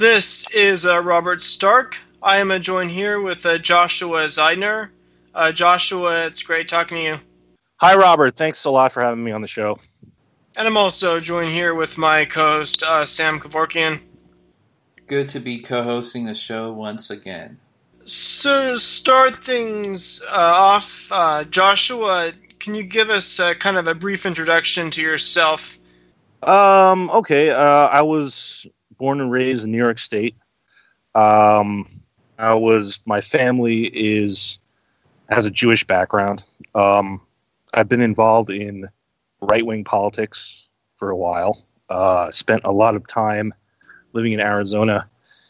This is Robert Stark. I am joined here with Joshua Zeidner. Joshua, it's great talking to you. Hi, Robert. Thanks a lot for having me on the show. And I'm also joined here with my co-host, Sam Kevorkian. Good to be co-hosting the show once again. So to start things off, Joshua, can you give us kind of a brief introduction to yourself? Okay. I was born and raised in New York State. My family has a Jewish background. I've been involved in right-wing politics for a while. Spent a lot of time living in Arizona,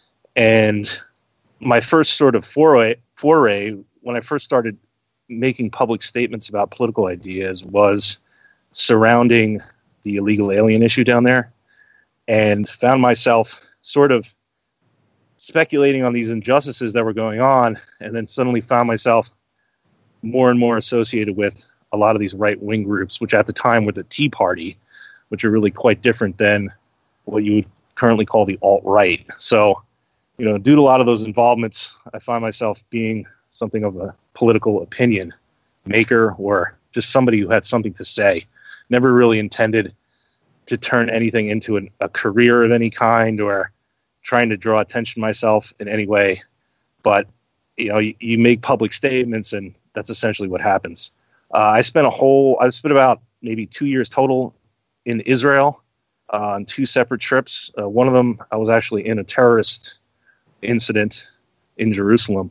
and my first sort of foray when I first started making public statements about political ideas was surrounding the illegal alien issue down there, and found myself sort of speculating on these injustices that were going on, and then suddenly found myself more and more associated with a lot of these right-wing groups, which at the time were the Tea Party, which are really quite different than what you would currently call the alt-right. So, due to a lot of those involvements, I find myself being something of a political opinion maker, or just somebody who had something to say. Never really intended to turn anything into a career of any kind, or trying to draw attention to myself in any way. But, you make public statements, and that's essentially what happens. I've spent about maybe 2 years total in Israel on 2 separate trips. One of them, I was actually in a terrorist incident in Jerusalem.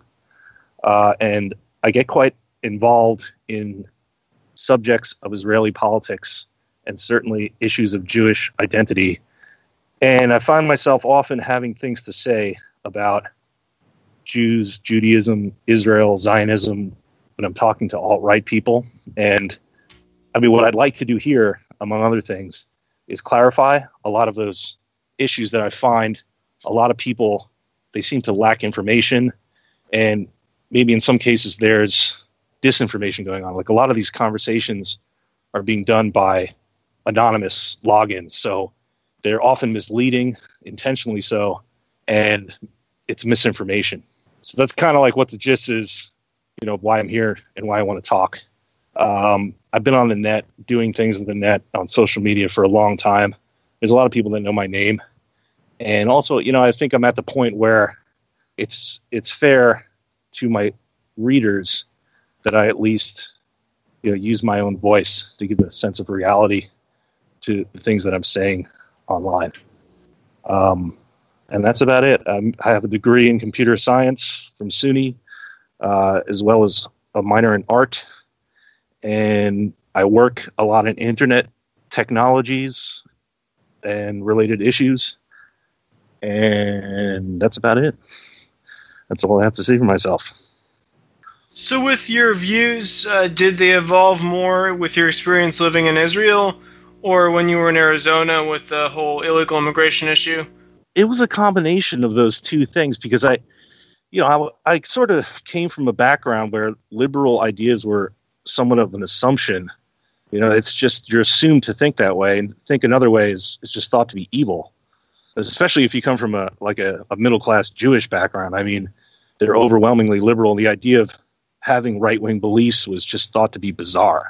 And I get quite involved in subjects of Israeli politics and certainly issues of Jewish identity. And I find myself often having things to say about Jews, Judaism, Israel, Zionism, when I'm talking to alt-right people. And what I'd like to do here, among other things, is clarify a lot of those issues that I find a lot of people, they seem to lack information, and maybe in some cases there's disinformation going on. Like, a lot of these conversations are being done by anonymous logins, so they're often misleading, intentionally so, and it's misinformation. So that's kind of like what the gist is, why I'm here and why I want to talk. I've been on the net, doing things on the net, on social media for a long time. There's a lot of people that know my name. And also, I think I'm at the point where it's fair to my readers that I at least, use my own voice to give a sense of reality to the things that I'm saying online. And that's about it. I have a degree in computer science from SUNY, as well as a minor in art. And I work a lot in internet technologies and related issues. And that's about it. That's all I have to say for myself. So with your views, did they evolve more with your experience living in Israel, or when you were in Arizona with the whole illegal immigration issue? It was a combination of those two things, because I sort of came from a background where liberal ideas were somewhat of an assumption. It's just, you're assumed to think that way, and think another way is just thought to be evil. Especially if you come from a middle-class Jewish background. They're overwhelmingly liberal, and the idea of having right-wing beliefs was just thought to be bizarre.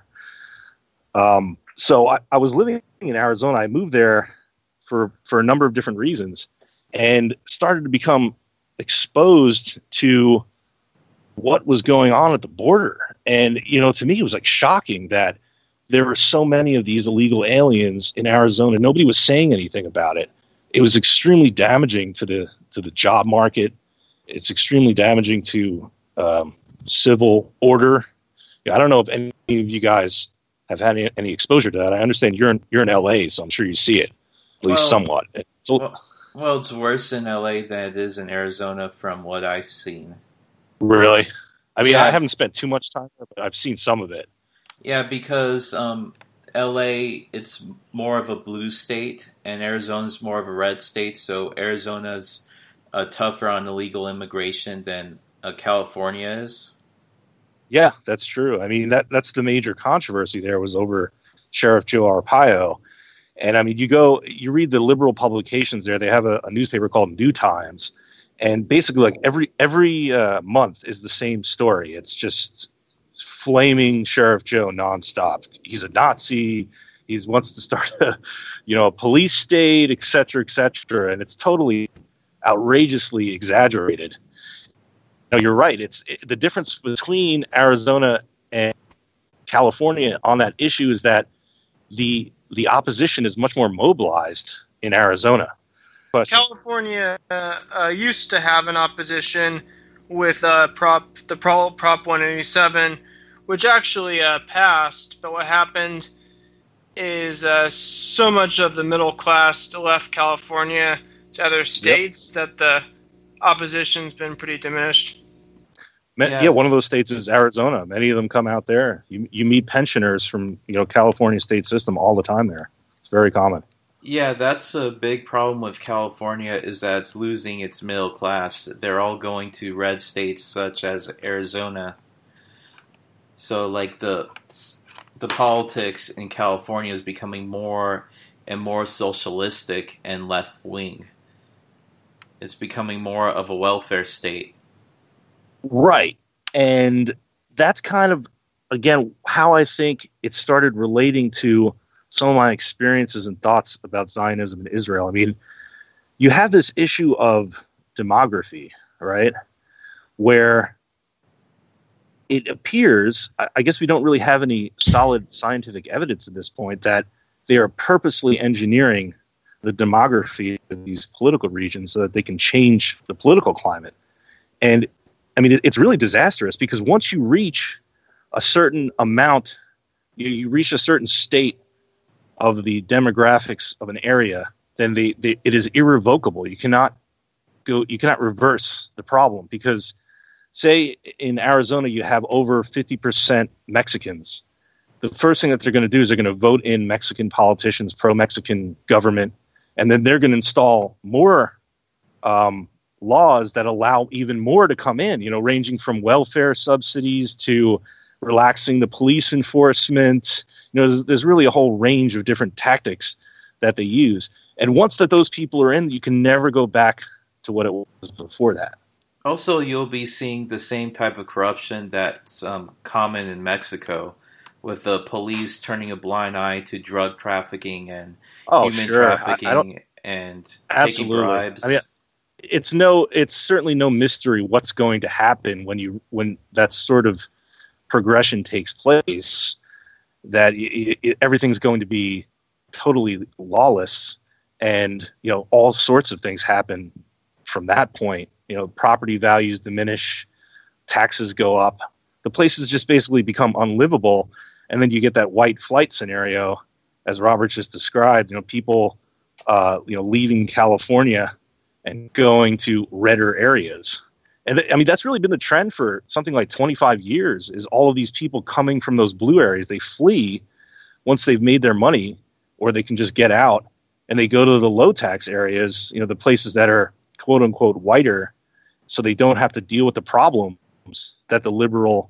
So I was living in Arizona. I moved there for a number of different reasons, and started to become exposed to what was going on at the border. And, to me, it was like shocking that there were so many of these illegal aliens in Arizona. Nobody was saying anything about it. It was extremely damaging to the job market. It's extremely damaging to civil order. I don't know if any of you guys have had any exposure to that. I understand you're in LA, so I'm sure you see it, at least somewhat. Well, it's worse in LA than it is in Arizona from what I've seen. Really? I haven't spent too much time there, but I've seen some of it. Yeah, because LA, it's more of a blue state, and Arizona's more of a red state, so Arizona's tougher on illegal immigration than California is. Yeah, that's true. That's the major controversy there, was over Sheriff Joe Arpaio. And I mean, you read the liberal publications there. They have a newspaper called New Times, and basically, like every month is the same story. It's just flaming Sheriff Joe nonstop. He's a Nazi. He wants to start a police state, et cetera, and it's totally outrageously exaggerated. No, you're right. The difference between Arizona and California on that issue is that the opposition is much more mobilized in Arizona. But California used to have an opposition with Prop 187, which actually passed. But what happened is so much of the middle class left California to other states that the opposition's been pretty diminished. Yeah, one of those states is Arizona. Many of them come out there. You meet pensioners from California state system all the time there. It's very common. Yeah, that's a big problem with California is that it's losing its middle class. They're all going to red states such as Arizona. So like the politics in California is becoming more and more socialistic and left wing. It's becoming more of a welfare state. Right. And that's kind of, again, how I think it started relating to some of my experiences and thoughts about Zionism in Israel. I mean, you have this issue of demography, right? Where it appears, I guess we don't really have any solid scientific evidence at this point, that they are purposely engineering the demography of these political regions so that they can change the political climate. And I mean, it's really disastrous because once you reach a certain amount, you reach a certain state of the demographics of an area, then it is irrevocable. You cannot reverse the problem because, say, in Arizona you have over 50% Mexicans. The first thing that they're going to do is they're going to vote in Mexican politicians, pro-Mexican government, and then they're going to install more laws that allow even more to come in, ranging from welfare subsidies to relaxing the police enforcement. There's really a whole range of different tactics that they use. And once that those people are in, you can never go back to what it was before that. Also, you'll be seeing the same type of corruption that's common in Mexico, with the police turning a blind eye to drug trafficking and human trafficking and taking bribes. I mean, it's certainly no mystery what's going to happen when that sort of progression takes place, that everything's going to be totally lawless, and all sorts of things happen from that point. Property values diminish, taxes go up, the places just basically become unlivable, and then you get that white flight scenario, as Robert just described. People leaving California and going to redder areas. And I mean, that's really been the trend for something like 25 years, is all of these people coming from those blue areas. They flee once they've made their money, or they can just get out, and they go to the low tax areas, the places that are quote unquote whiter, so they don't have to deal with the problems that the liberal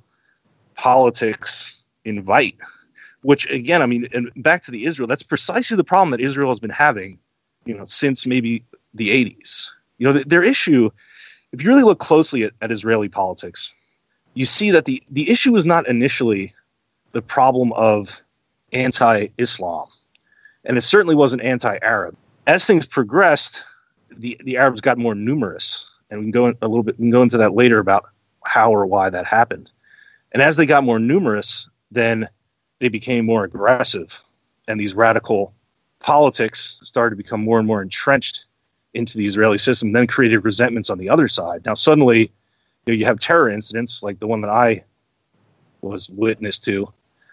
politics invite. Which, again, I mean, and back to the Israel, that's precisely the problem that Israel has been having, since maybe the 80s. Their issue, if you really look closely at Israeli politics, you see that the issue was not initially the problem of anti-Islam, and it certainly wasn't anti-Arab. As things progressed, the Arabs got more numerous, and we can go into that later about how or why that happened. And as they got more numerous, then they became more aggressive, and these radical politics started to become more and more entrenched into the Israeli system, then created resentments on the other side. Now, suddenly, you have terror incidents like the one that I was witness to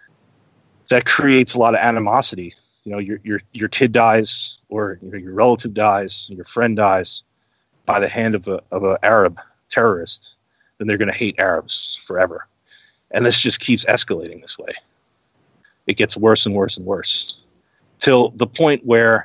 that creates a lot of animosity. Your kid dies, or your relative dies, your friend dies by the hand of an Arab terrorist, then they're going to hate Arabs forever. And this just keeps escalating this way. It gets worse and worse and worse, till the point where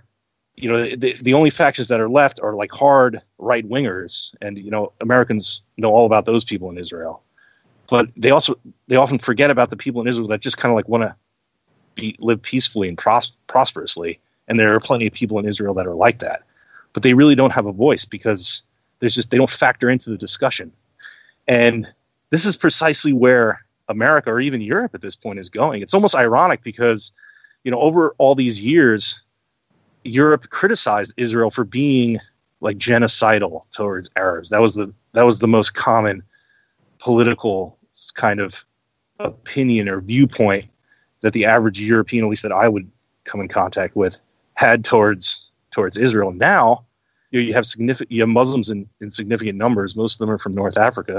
the only factions that are left are like hard right wingers, and Americans know all about those people in Israel, but they often forget about the people in Israel that just kind of like want to live peacefully and prosperously, And there are plenty of people in Israel that are like that. But they really don't have a voice because they don't factor into the discussion. And this is precisely where America or even Europe at this point is going. It's almost ironic because, over all these years, Europe criticized Israel for being like genocidal towards Arabs. That was the most common political kind of opinion or viewpoint that the average European, at least that I would come in contact with, had towards Israel. Now, you have Muslims in significant numbers. Most of them are from North Africa.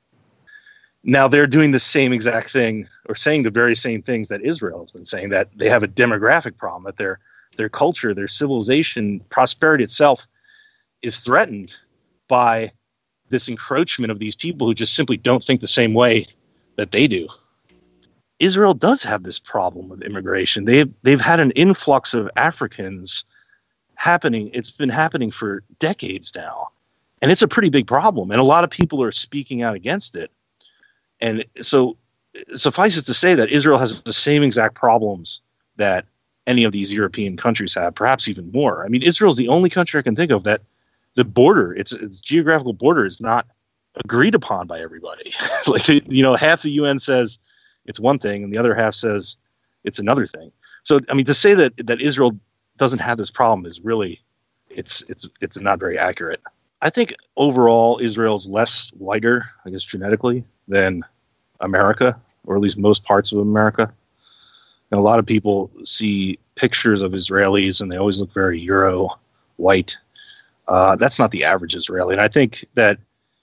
Now they're doing the same exact thing, or saying the very same things that Israel has been saying, that they have a demographic problem, that their culture, their civilization, prosperity itself is threatened by this encroachment of these people who just simply don't think the same way that they do. Israel does have this problem with immigration. They've had an influx of Africans happening. It's been happening for decades now, and it's a pretty big problem. And a lot of people are speaking out against it. And so, suffice it to say that Israel has the same exact problems that any of these European countries have, perhaps even more. I mean, Israel's the only country I can think of that the border, its geographical border, is not agreed upon by everybody. Half the UN says it's one thing, and the other half says it's another thing. So, I mean, to say that Israel doesn't have this problem is really, it's not very accurate. I think overall Israel's less whiter, I guess, genetically than America, or at least most parts of America. And a lot of people see pictures of Israelis and they always look very Euro white. That's not the average Israeli. And I think that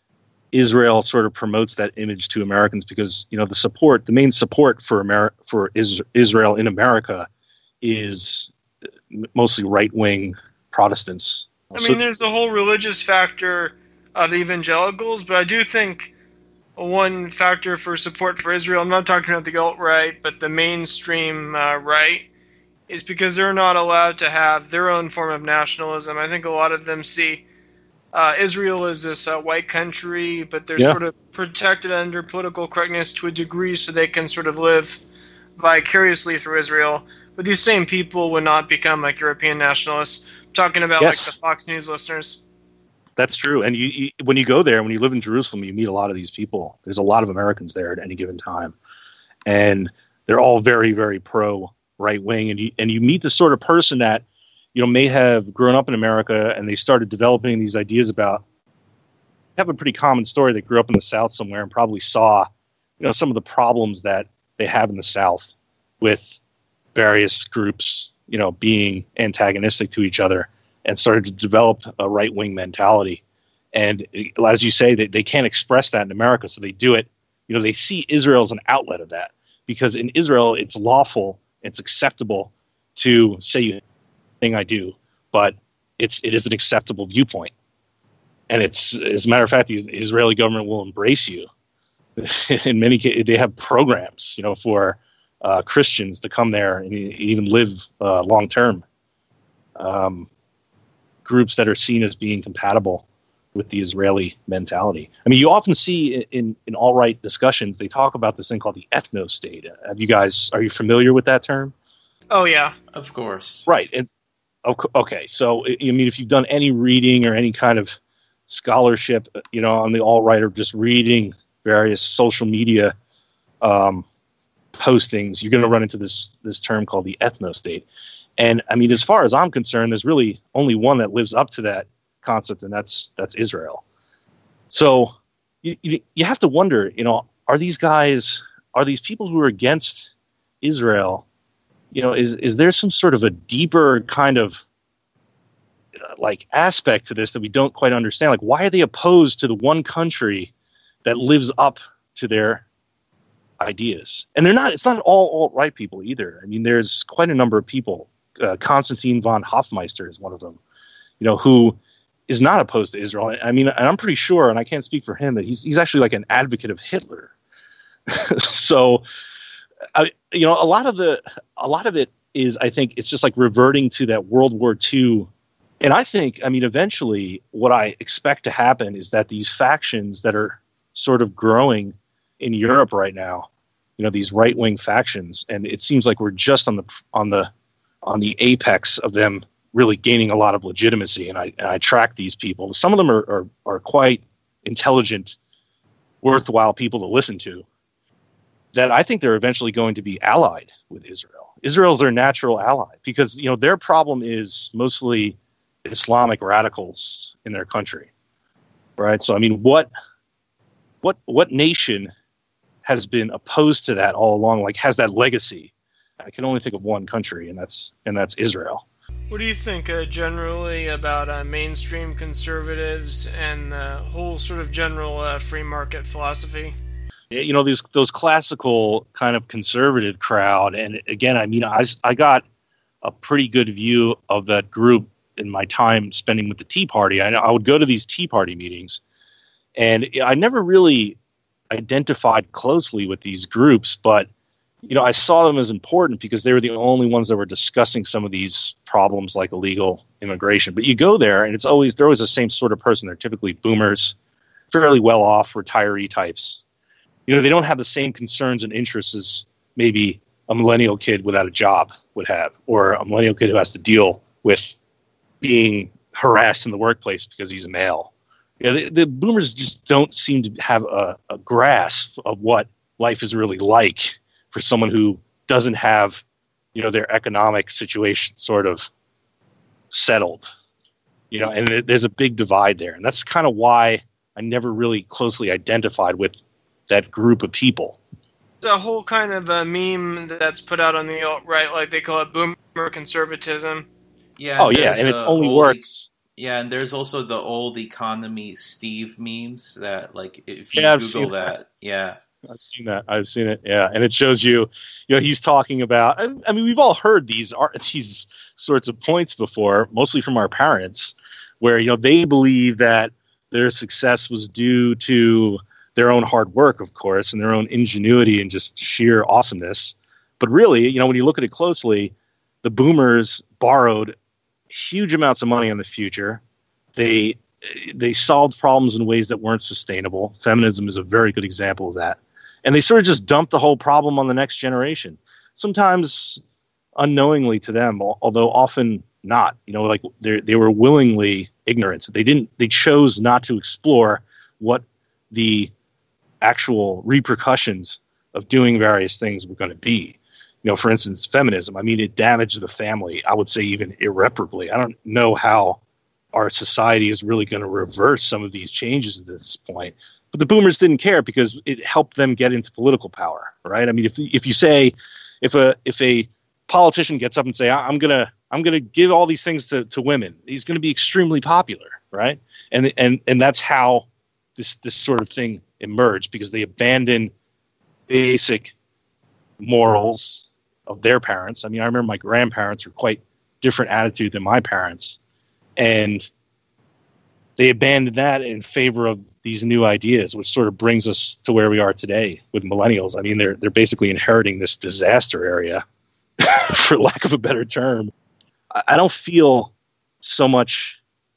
Israel sort of promotes that image to Americans because, the main support for Israel in America is mostly right-wing Protestants. I mean, there's the whole religious factor of the evangelicals, but I do think one factor for support for Israel, I'm not talking about the alt-right, but the mainstream right, is because they're not allowed to have their own form of nationalism. I think a lot of them see Israel as this white country, but they're sort of protected under political correctness to a degree so they can sort of live vicariously through Israel. But these same people would not become like European nationalists. I'm talking about like the Fox News listeners. That's true. And you when you go there, when you live in Jerusalem, you meet a lot of these people. There's a lot of Americans there at any given time. And they're all very, very pro right wing. And you meet the sort of person that, may have grown up in America and they started developing these ideas about, have a pretty common story. They grew up in the South somewhere and probably saw, some of the problems that they have in the South with various groups, being antagonistic to each other, and started to develop a right-wing mentality. And as you say, they can't express that in America, so they do it. They see Israel as an outlet of that, because in Israel, it's lawful, it's acceptable to say thing I do, but it is an acceptable viewpoint. And it's, as a matter of fact, the Israeli government will embrace you. In many cases, they have programs, for Christians to come there and even live long-term. Groups that are seen as being compatible with the Israeli mentality. I mean, you often see in alt-right discussions, they talk about this thing called the ethno-state. Are you familiar with that term? Oh, yeah. Of course. Right. And, okay. So, if you've done any reading or any kind of scholarship, on the alt-right, or just reading various social media postings, you're going to run into this term called the ethno-state. And I mean, as far as I'm concerned, there's really only one that lives up to that concept, and that's Israel. So you have to wonder, are these people who are against Israel, is there some sort of a deeper kind of aspect to this that we don't quite understand? Like, why are they opposed to the one country that lives up to their ideas? And it's not all alt-right people either. I mean, there's quite a number of people. Konstantin von Hofmeister is one of them, who is not opposed to Israel. I mean, and I'm pretty sure, and I can't speak for him, that he's actually like an advocate of Hitler. So, a lot of it is, I think, it's just like reverting to that World War II. And I think, eventually what I expect to happen is that these factions that are sort of growing in Europe right now, these right-wing factions, and it seems like we're just on the on the apex of them really gaining a lot of legitimacy. And I track these people. Some of them are quite intelligent, worthwhile people to listen to, that I think they're eventually going to be allied with Israel. Israel's their natural ally because, their problem is mostly Islamic radicals in their country, right? So, I mean, what nation has been opposed to that all along, like has that legacy? I can only think of one country, and that's Israel. What do you think generally about mainstream conservatives and the whole sort of general free market philosophy? Those classical kind of conservative crowd, and again, I mean, I got a pretty good view of that group in my time spending with the Tea Party. I would go to these Tea Party meetings, and I never really identified closely with these groups, but I saw them as important because they were the only ones that were discussing some of these problems like illegal immigration. But you go there, and they're always the same sort of person. They're typically boomers, fairly well-off retiree types. They don't have the same concerns and interests as maybe a millennial kid without a job would have, or a millennial kid who has to deal with being harassed in the workplace because he's a male. The boomers just don't seem to have a grasp of what life is really like for someone who doesn't have, their economic situation sort of settled. And there's a big divide there. And that's kind of why I never really closely identified with that group of people. It's a whole kind of a meme that's put out on the alt-right, like they call it boomer conservatism. Yeah. Oh, yeah, and it's only works. Yeah, and there's also the old economy Steve memes that, like, if you Google that, yeah. I've seen that. I've seen it. Yeah, and it shows you, he's talking about. I mean, we've all heard these sorts of points before, mostly from our parents, where they believe that their success was due to their own hard work, of course, and their own ingenuity and just sheer awesomeness. But really, when you look at it closely, the boomers borrowed huge amounts of money on the future. They solved problems in ways that weren't sustainable. Feminism is a very good example of that. And they sort of just dumped the whole problem on the next generation, sometimes unknowingly to them, although often not. Like they were willingly ignorant. They chose not to explore what the actual repercussions of doing various things were going to be. For instance, feminism. I mean, it damaged the family, I would say even irreparably. I don't know how our society is really going to reverse some of these changes at this point. But the boomers didn't care because it helped them get into political power, right? I mean, if you say, if a politician gets up and say, I'm gonna give all these things to women, he's going to be extremely popular, right? And that's how this sort of thing emerged, because they abandoned basic morals of their parents. I mean, I remember my grandparents were quite different attitude than my parents, and they abandoned that in favor of these new ideas, which sort of brings us to where we are today with millennials. I mean, they're basically inheriting this disaster area, for lack of a better term. I don't feel so much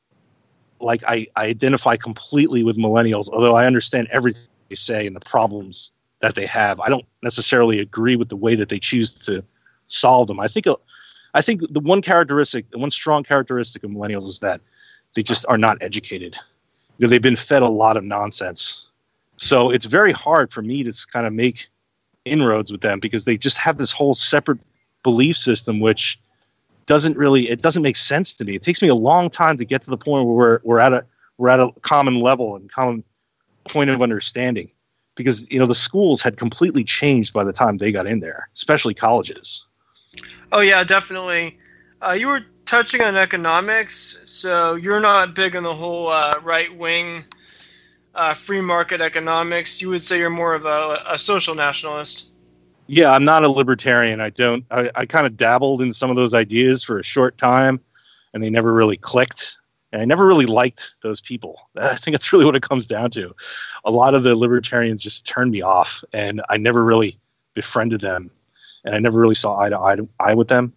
like I identify completely with millennials, although I understand everything they say and the problems that they have. I don't necessarily agree with the way that they choose to solve them. I think the one strong characteristic of millennials is that they just are not educated. They've been fed a lot of nonsense. So it's very hard for me to kind of make inroads with them, because they just have this whole separate belief system, which doesn't make sense to me. It takes me a long time to get to the point where we're at a common level and common point of understanding, because the schools had completely changed by the time they got in there, especially colleges. Oh yeah, definitely. You were touching on economics, so you're not big on the whole right-wing free market economics. You would say you're more of a social nationalist. Yeah, I'm not a libertarian. I kind of dabbled in some of those ideas for a short time, and they never really clicked. And I never really liked those people. I think that's really what it comes down to. A lot of the libertarians just turned me off, and I never really befriended them, and I never really saw eye to eye with them.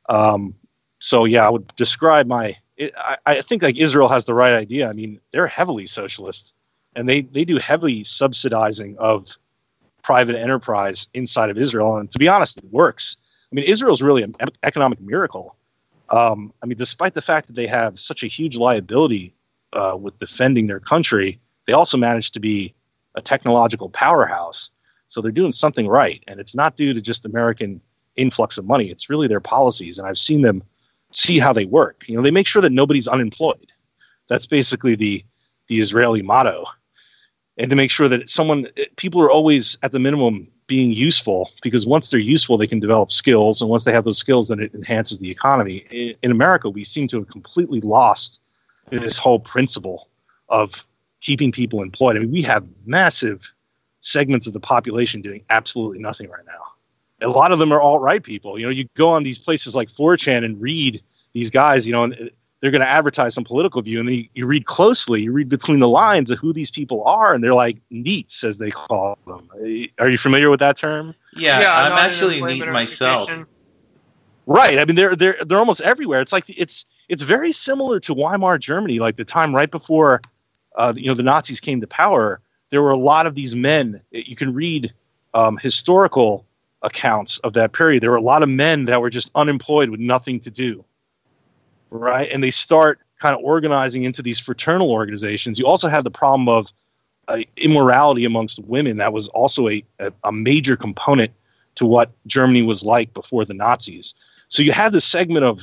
So yeah, I would describe I think like Israel has the right idea. I mean, they're heavily socialist, and they do heavy subsidizing of private enterprise inside of Israel. And to be honest, it works. I mean, Israel's really an economic miracle. I mean, despite the fact that they have such a huge liability with defending their country, they also managed to be a technological powerhouse. So they're doing something right, and it's not due to just American influx of money. It's really their policies, and I've seen them see how they work. You know, they make sure that nobody's unemployed. That's basically the Israeli motto. And to make sure that people are always at the minimum being useful, because once they're useful, they can develop skills. And once they have those skills, then it enhances the economy. In America, we seem to have completely lost this whole principle of keeping people employed. I mean, we have massive segments of the population doing absolutely nothing right now. A lot of them are alt-right people. You know, you go on these places like 4chan and read these guys, you know, and they're going to advertise some political view, and then you read closely, you read between the lines of who these people are, and they're like NEETs, as they call them. Are you familiar with that term? Yeah, I'm actually NEET myself. Right. I mean, they're almost everywhere. It's like it's very similar to Weimar Germany, like the time right before the Nazis came to power. There were a lot of these men. You can read historical accounts of that period. There were a lot of men that were just unemployed with nothing to do. Right. And they start kind of organizing into these fraternal organizations. You also have the problem of immorality amongst women. That was also a major component to what Germany was like before the Nazis. So you had this segment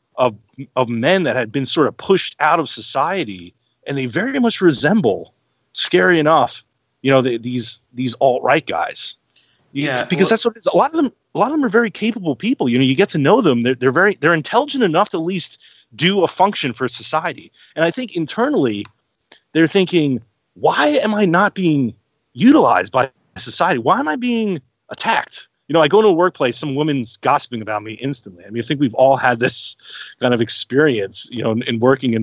of men that had been sort of pushed out of society, and they very much resemble, scary enough, these alt-right guys. Yeah, because that's what it is. A lot of them are very capable people. You get to know them. They're intelligent enough to at least do a function for society. And I think internally they're thinking, why am I not being utilized by society? Why am I being attacked? I go to a workplace, some woman's gossiping about me instantly. I mean, I think we've all had this kind of experience, in working in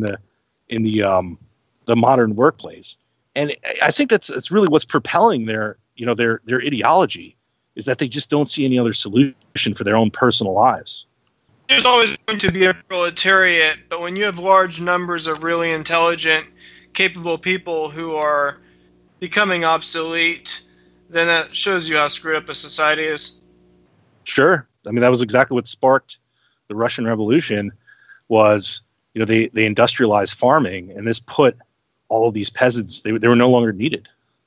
the modern workplace. And I think that's really what's propelling their ideology, is that they just don't see any other solution for their own personal lives. There's always going to be a proletariat, but when you have large numbers of really intelligent, capable people who are becoming obsolete, then that shows you how screwed up a society is. Sure. I mean, that was exactly what sparked the Russian Revolution. Was they industrialized farming, and this put all of these peasants, they were no longer needed.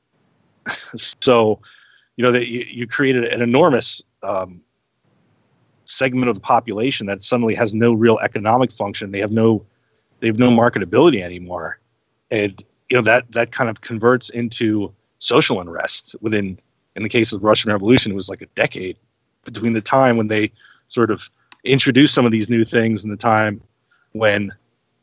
So, you created an enormous segment of the population that suddenly has no real economic function. They have no marketability anymore, and that kind of converts into social unrest within. In the case of the Russian Revolution, it was like a decade between the time when they sort of introduced some of these new things and the time when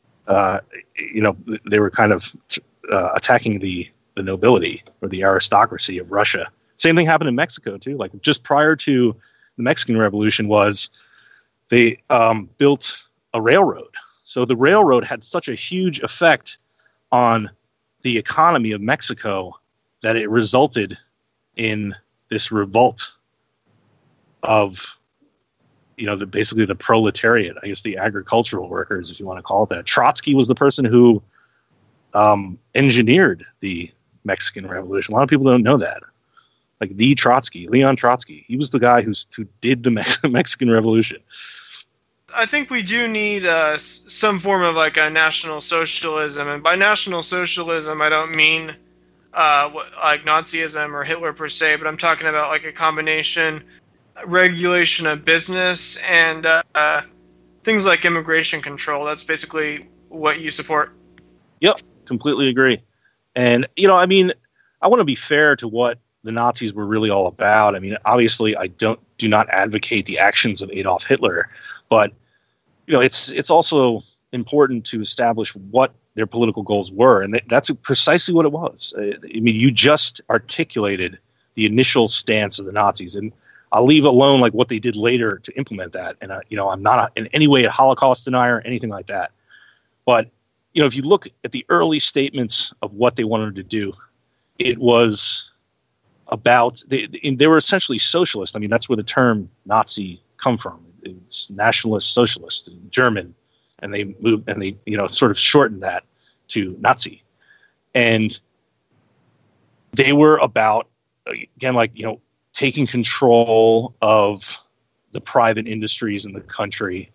they were kind of attacking the nobility or the aristocracy of Russia. Same thing happened in Mexico too. Like just prior to the Mexican Revolution was they built a railroad. So the railroad had such a huge effect on the economy of Mexico that it resulted in this revolt of basically the proletariat, I guess the agricultural workers, if you want to call it that. Trotsky was the person who engineered the Mexican Revolution. A lot of people don't know that. Like the Trotsky, Leon Trotsky, he was the guy who did the Mexican Revolution. I think we do need some form of like a national socialism, and by national socialism, I don't mean like Nazism or Hitler per se, but I'm talking about like a combination regulation of business and things like immigration control. That's basically what you support. Yep, completely agree. And I mean, I want to be fair to what the Nazis were really all about. I mean, obviously, I do not advocate the actions of Adolf Hitler, but it's also important to establish what their political goals were, and that's precisely what it was. I mean, you just articulated the initial stance of the Nazis, and I'll leave alone like what they did later to implement that. And I'm not in any way a Holocaust denier or anything like that. But if you look at the early statements of what they wanted to do, it was about they were essentially socialist. I mean, that's where the term Nazi come from. It's nationalist, socialist, German, and they moved and they sort of shortened that to Nazi, and they were about again taking control of the private industries in the country,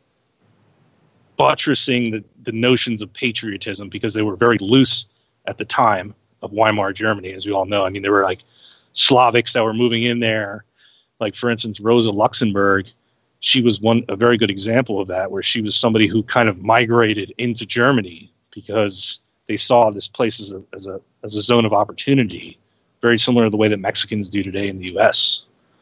buttressing the notions of patriotism because they were very loose at the time of Weimar Germany, as we all know. I mean, there were like Slavics that were moving in there. Like, for instance, Rosa Luxemburg, she was a very good example of that, where she was somebody who kind of migrated into Germany because they saw this place as a zone of opportunity, very similar to the way that Mexicans do today in the U.S.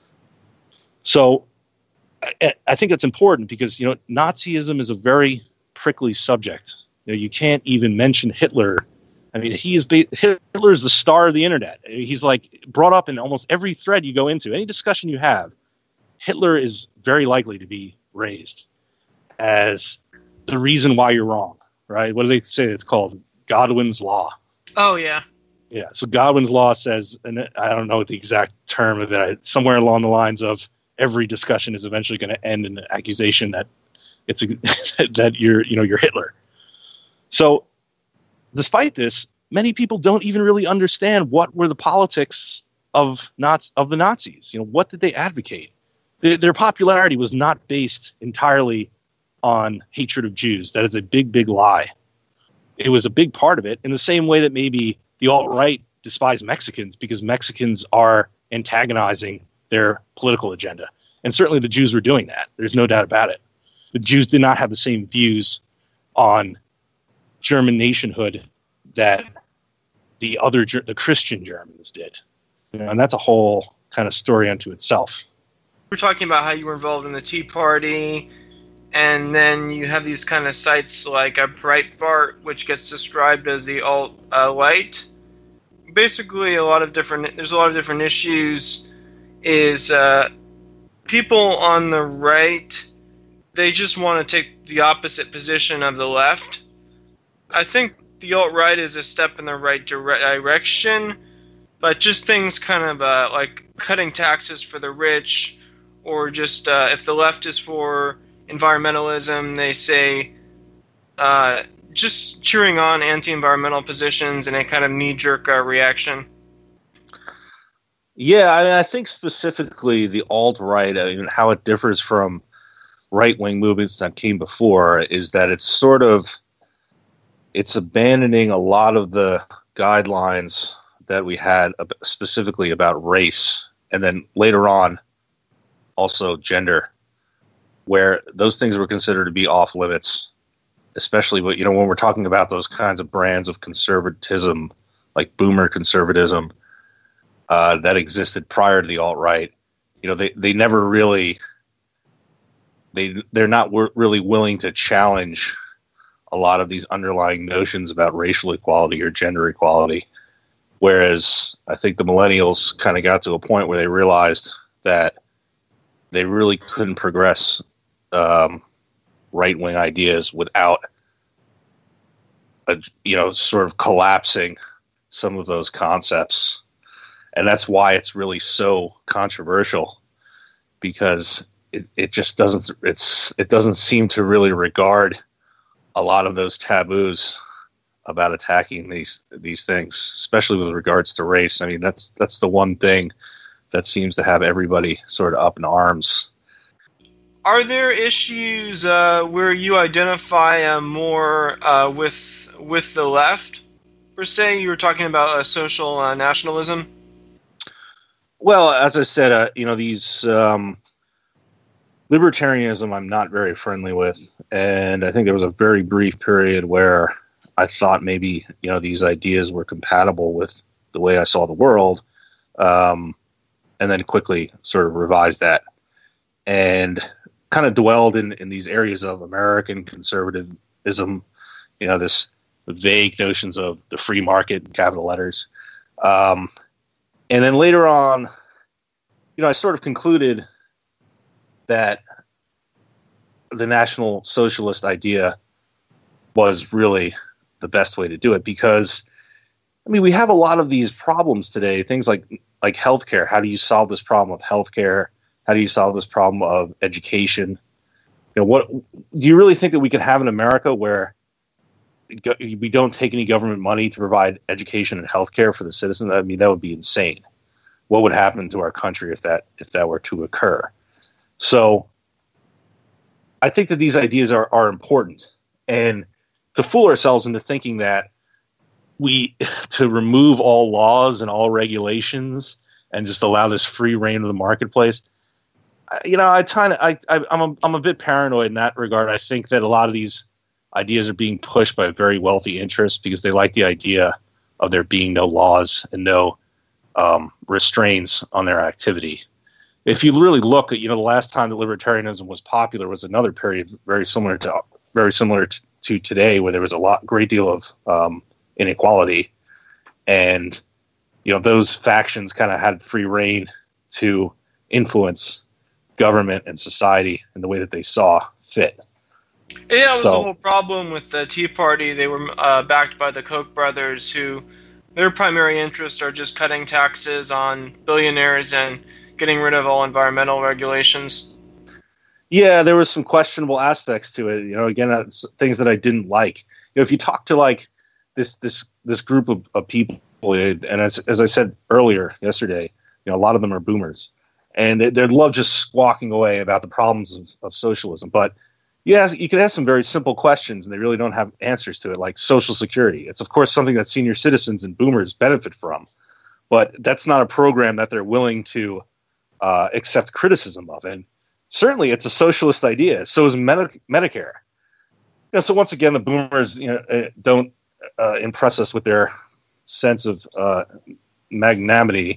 So I think that's important because, Nazism is a very prickly subject. You can't even mention Hitler. I mean, Hitler is the star of the internet. He's like brought up in almost every thread you go into, any discussion you have. Hitler is very likely to be raised as the reason why you're wrong, right? What do they say? It's called Godwin's Law. Oh, yeah. Yeah. So Godwin's Law says, and I don't know the exact term of it, somewhere along the lines of every discussion is eventually going to end in the accusation that that you're Hitler. So, despite this, many people don't even really understand what were the politics of the Nazis. What did they advocate? Their popularity was not based entirely on hatred of Jews. That is a big, big lie. It was a big part of it, in the same way that maybe the alt-right despise Mexicans because Mexicans are antagonizing their political agenda. And certainly the Jews were doing that. There's no doubt about it. The Jews did not have the same views on German nationhood that the Christian Germans did. And that's a whole kind of story unto itself. We're talking about how you were involved in the Tea Party, and then you have these kind of sites like a Breitbart, which gets described as the alt-right. Basically, there's a lot of different issues. Is people on the right, they just want to take the opposite position of the left. I think the alt-right is a step in the right direction, but just things kind of like cutting taxes for the rich, or just if the left is for environmentalism, they say just cheering on anti-environmental positions in a kind of knee-jerk reaction. Yeah, I mean, I think specifically the alt-right, how it differs from right-wing movements that came before is that it's abandoning a lot of the guidelines that we had specifically about race, and then later on also gender, where those things were considered to be off limits, especially when we're talking about those kinds of brands of conservatism, like boomer conservatism, that existed prior to the alt-right. They never really, they're not really willing to challenge a lot of these underlying notions about racial equality or gender equality. Whereas I think the millennials kind of got to a point where they realized that they really couldn't progress right-wing ideas without sort of collapsing some of those concepts. And that's why it's really so controversial, because it just doesn't seem to really regard a lot of those taboos about attacking these things, especially with regards to race. I mean, that's the one thing that seems to have everybody sort of up in arms. Are there issues where you identify more with the left, per se? You were talking about social nationalism. Well, as I said, these libertarianism I'm not very friendly with, and I think there was a very brief period where I thought maybe these ideas were compatible with the way I saw the world, and then quickly sort of revised that and kind of dwelled in these areas of American conservatism, this vague notions of the free market in capital letters. And then later on, I sort of concluded that the National Socialist idea was really the best way to do it, because, I mean, we have a lot of these problems today, things like healthcare. How do you solve this problem of healthcare? How do you solve this problem of education? What do you really think that we could have in America where we don't take any government money to provide education and healthcare for the citizens? I mean, that would be insane. What would happen to our country if that were to occur? So I think that these ideas are important, and to fool ourselves into thinking that to remove all laws and all regulations and just allow this free reign of the marketplace. I'm a bit paranoid in that regard. I think that a lot of these ideas are being pushed by very wealthy interests because they like the idea of there being no laws and no restraints on their activity. If you really look at, the last time that libertarianism was popular was another period very similar to today, where there was great deal of inequality, and those factions kind of had free reign to influence government and society in the way that they saw fit. Yeah, it was the whole problem with the Tea Party. They were backed by the Koch brothers, who their primary interests are just cutting taxes on billionaires and getting rid of all environmental regulations. Yeah, there was some questionable aspects to it. Again, things that I didn't like. If you talk to like this group of people, and as I said earlier yesterday, a lot of them are boomers, and they love just squawking away about the problems of socialism. But you can ask some very simple questions, and they really don't have answers to it, like Social Security. It's, of course, something that senior citizens and boomers benefit from, but that's not a program that they're willing to accept criticism of. And certainly it's a socialist idea. So is Medicare. So once again, the boomers don't impress us with their sense of magnanimity.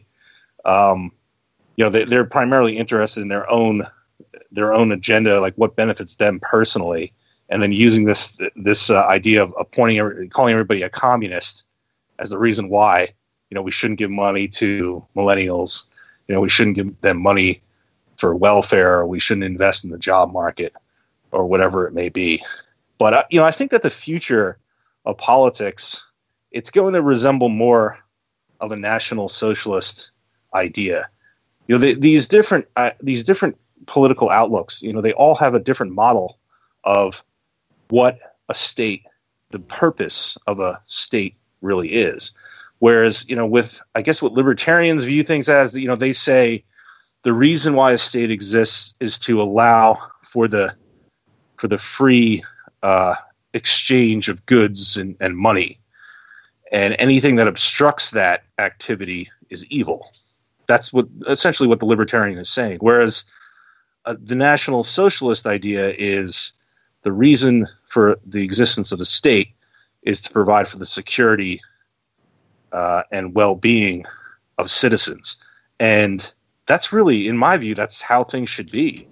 They're primarily interested in their own agenda, like what benefits them personally, and then using this idea of calling everybody a communist as the reason why we shouldn't give money to millennials, we shouldn't give them money for welfare, or we shouldn't invest in the job market, or whatever it may be. But I think that the future of politics, it's going to resemble more of a national socialist idea. These different political outlooks, they all have a different model of what a state, the purpose of a state really is. Whereas, with, I guess, what libertarians view things as, they say the reason why a state exists is to allow for the free exchange of goods and money, and anything that obstructs that activity is evil. That's essentially what the libertarian is saying. Whereas the National Socialist idea is the reason for the existence of a state is to provide for the security and well-being of citizens. And that's really, in my view, that's how things should be.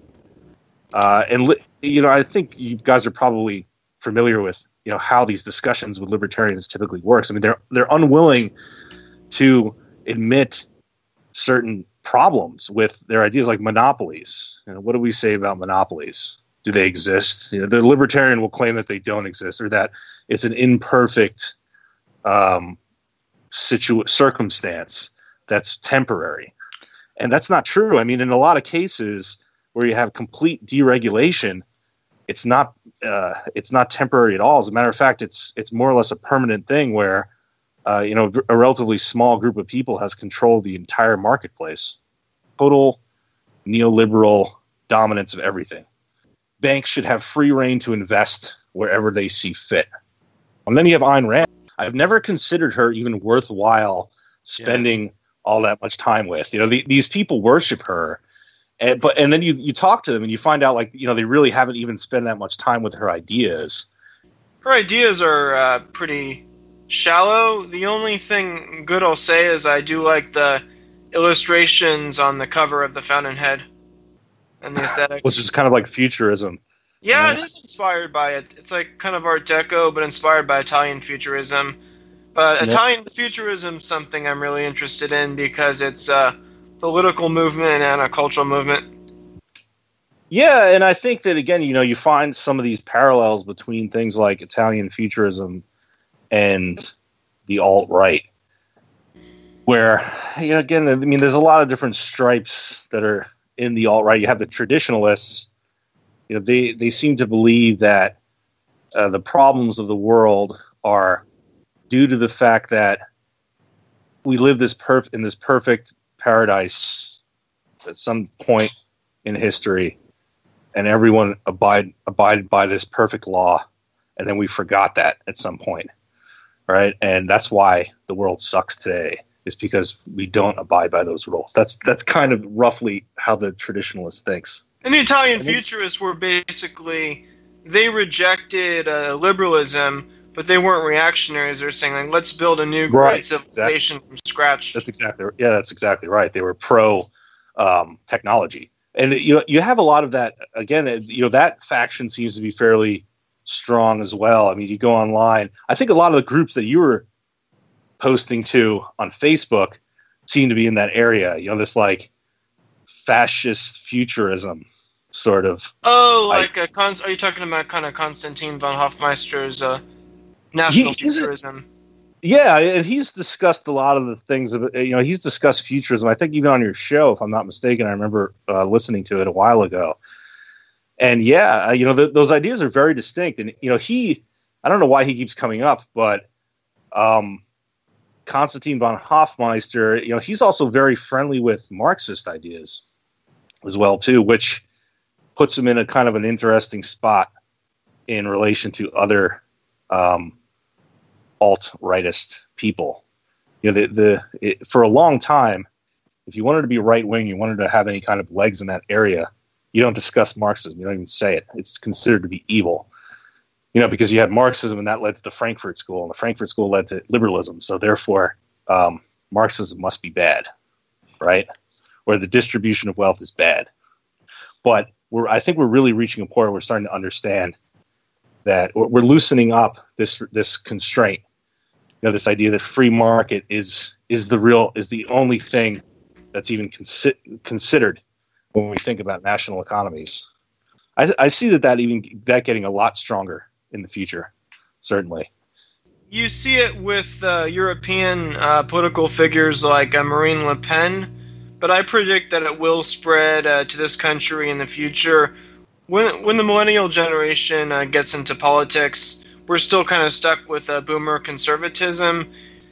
I think you guys are probably familiar with, how these discussions with libertarians typically works. I mean, they're unwilling to admit certain problems with their ideas, like monopolies. What do we say about monopolies? Do they exist? The libertarian will claim that they don't exist, or that it's an imperfect circumstance that's temporary. And that's not true. I mean, in a lot of cases where you have complete deregulation, it's not temporary at all. As a matter of fact, it's more or less a permanent thing where a relatively small group of people has control of the entire marketplace. Total neoliberal dominance of everything. Banks should have free reign to invest wherever they see fit. And then you have Ayn Rand. I've never considered her even worthwhile spending all that much time with. These people worship her, and then you talk to them and you find out, like, they really haven't even spent that much time with her ideas. Her ideas are pretty shallow. The only thing good I'll say is I do like the illustrations on the cover of the Fountainhead and the aesthetics. Which is kind of like futurism. Yeah, it is inspired by it. It's like kind of Art Deco, but inspired by Italian futurism. But Italian futurism is something I'm really interested in because it's a political movement and a cultural movement. Yeah, and I think that, again, you find some of these parallels between things like Italian futurism and the alt-right, where, again, I mean, there's a lot of different stripes that are in the alt-right. You have the traditionalists. They seem to believe that the problems of the world are due to the fact that we live in this perfect paradise at some point in history, and everyone abided by this perfect law, and then we forgot that at some point, right? And that's why the world sucks today, is because we don't abide by those rules. That's kind of roughly how the traditionalist thinks. And the Italian futurists were basically, they rejected liberalism, but they weren't reactionaries. They're saying, like, let's build a new great civilization from scratch. That's exactly right. They were pro technology. And you have a lot of that. Again, that faction seems to be fairly strong as well. I mean, you go online. I think a lot of the groups that you were posting to on Facebook seem to be in that area. This like fascist futurism sort of. Oh, are you talking about kind of Konstantin von Hofmeister's national futurism? Yeah, and he's discussed a lot of the things of he's discussed futurism. I think even on your show, if I'm not mistaken, I remember listening to it a while ago. And yeah, those ideas are very distinct. And I don't know why he keeps coming up, but Konstantin von Hofmeister, he's also very friendly with Marxist ideas as well too, which puts him in a kind of an interesting spot in relation to other alt-rightist people. For a long time, if you wanted to be right-wing, you wanted to have any kind of legs in that area, you don't discuss Marxism. You don't even say it. It's considered to be evil. Because you had Marxism, and that led to the Frankfurt School, and the Frankfurt School led to liberalism. So therefore, Marxism must be bad, right? Or the distribution of wealth is bad. But I think we're really reaching a point where we're starting to understand that we're loosening up this constraint. This idea that free market is the only thing that's even considered when we think about national economies. I see that getting a lot stronger in the future, certainly. You see it with European political figures like Marine Le Pen, but I predict that it will spread to this country in the future. When the millennial generation gets into politics, we're still kind of stuck with boomer conservatism.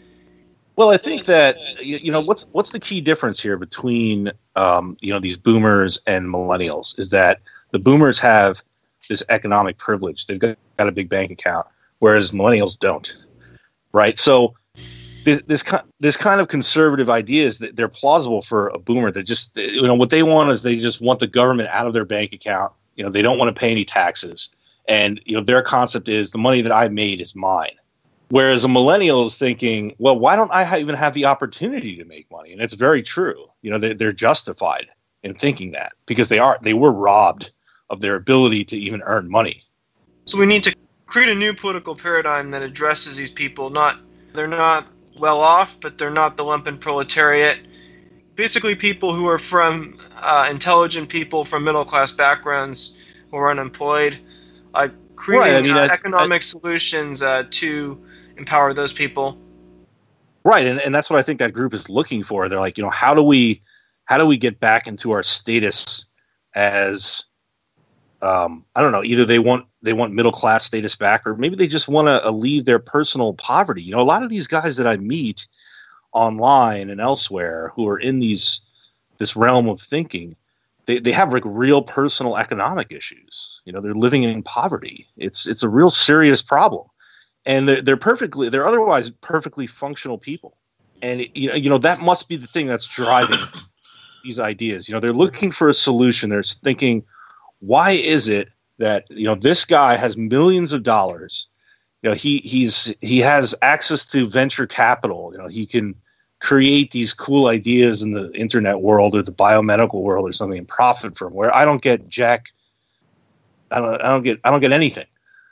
Well, I think that what's the key difference here between these boomers and millennials is that the boomers have this economic privilege. They've got a big bank account, whereas millennials don't. Right? So this kind of conservative ideas that they're plausible for a boomer. That just what they want is they just want the government out of their bank account. They don't want to pay any taxes, and their concept is the money that I made is mine. Whereas a millennial is thinking, well, why don't I even have the opportunity to make money? And it's very true. They're justified in thinking that because they were robbed of their ability to even earn money. So we need to create a new political paradigm that addresses these people. They're not well off, but they're not the lumpen proletariat. Basically, people who are from intelligent people from middle class backgrounds who are unemployed, creating economic solutions to empower those people. Right, and that's what I think that group is looking for. They're like, how do we get back into our status as I don't know, either they want middle class status back, or maybe they just want to leave their personal poverty. A lot of these guys that I meet online and elsewhere who are in this realm of thinking, they have like real personal economic issues. They're living in poverty. It's a real serious problem, and they're otherwise perfectly functional people. And that must be the thing that's driving these ideas. They're looking for a solution. They're thinking, why is it that this guy has millions of dollars? He has access to venture capital. He can create these cool ideas in the internet world or the biomedical world or something and profit from. Where I don't get jack. I don't get anything.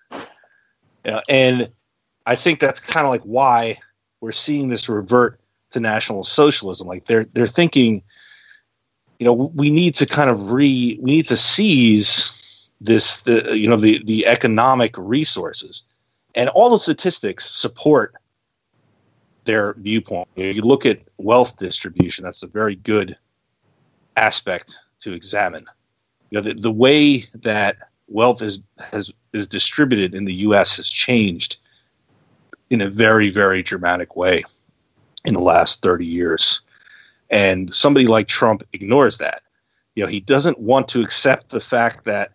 And I think that's kind of like why we're seeing this revert to National Socialism. Like they're thinking, we need to kind of we need to seize the economic resources, and all the statistics support their viewpoint. You look at wealth distribution; that's a very good aspect to examine. The way that wealth is distributed in the U.S. has changed in a very, very dramatic way in the last 30 years. And somebody like Trump ignores that. He doesn't want to accept the fact that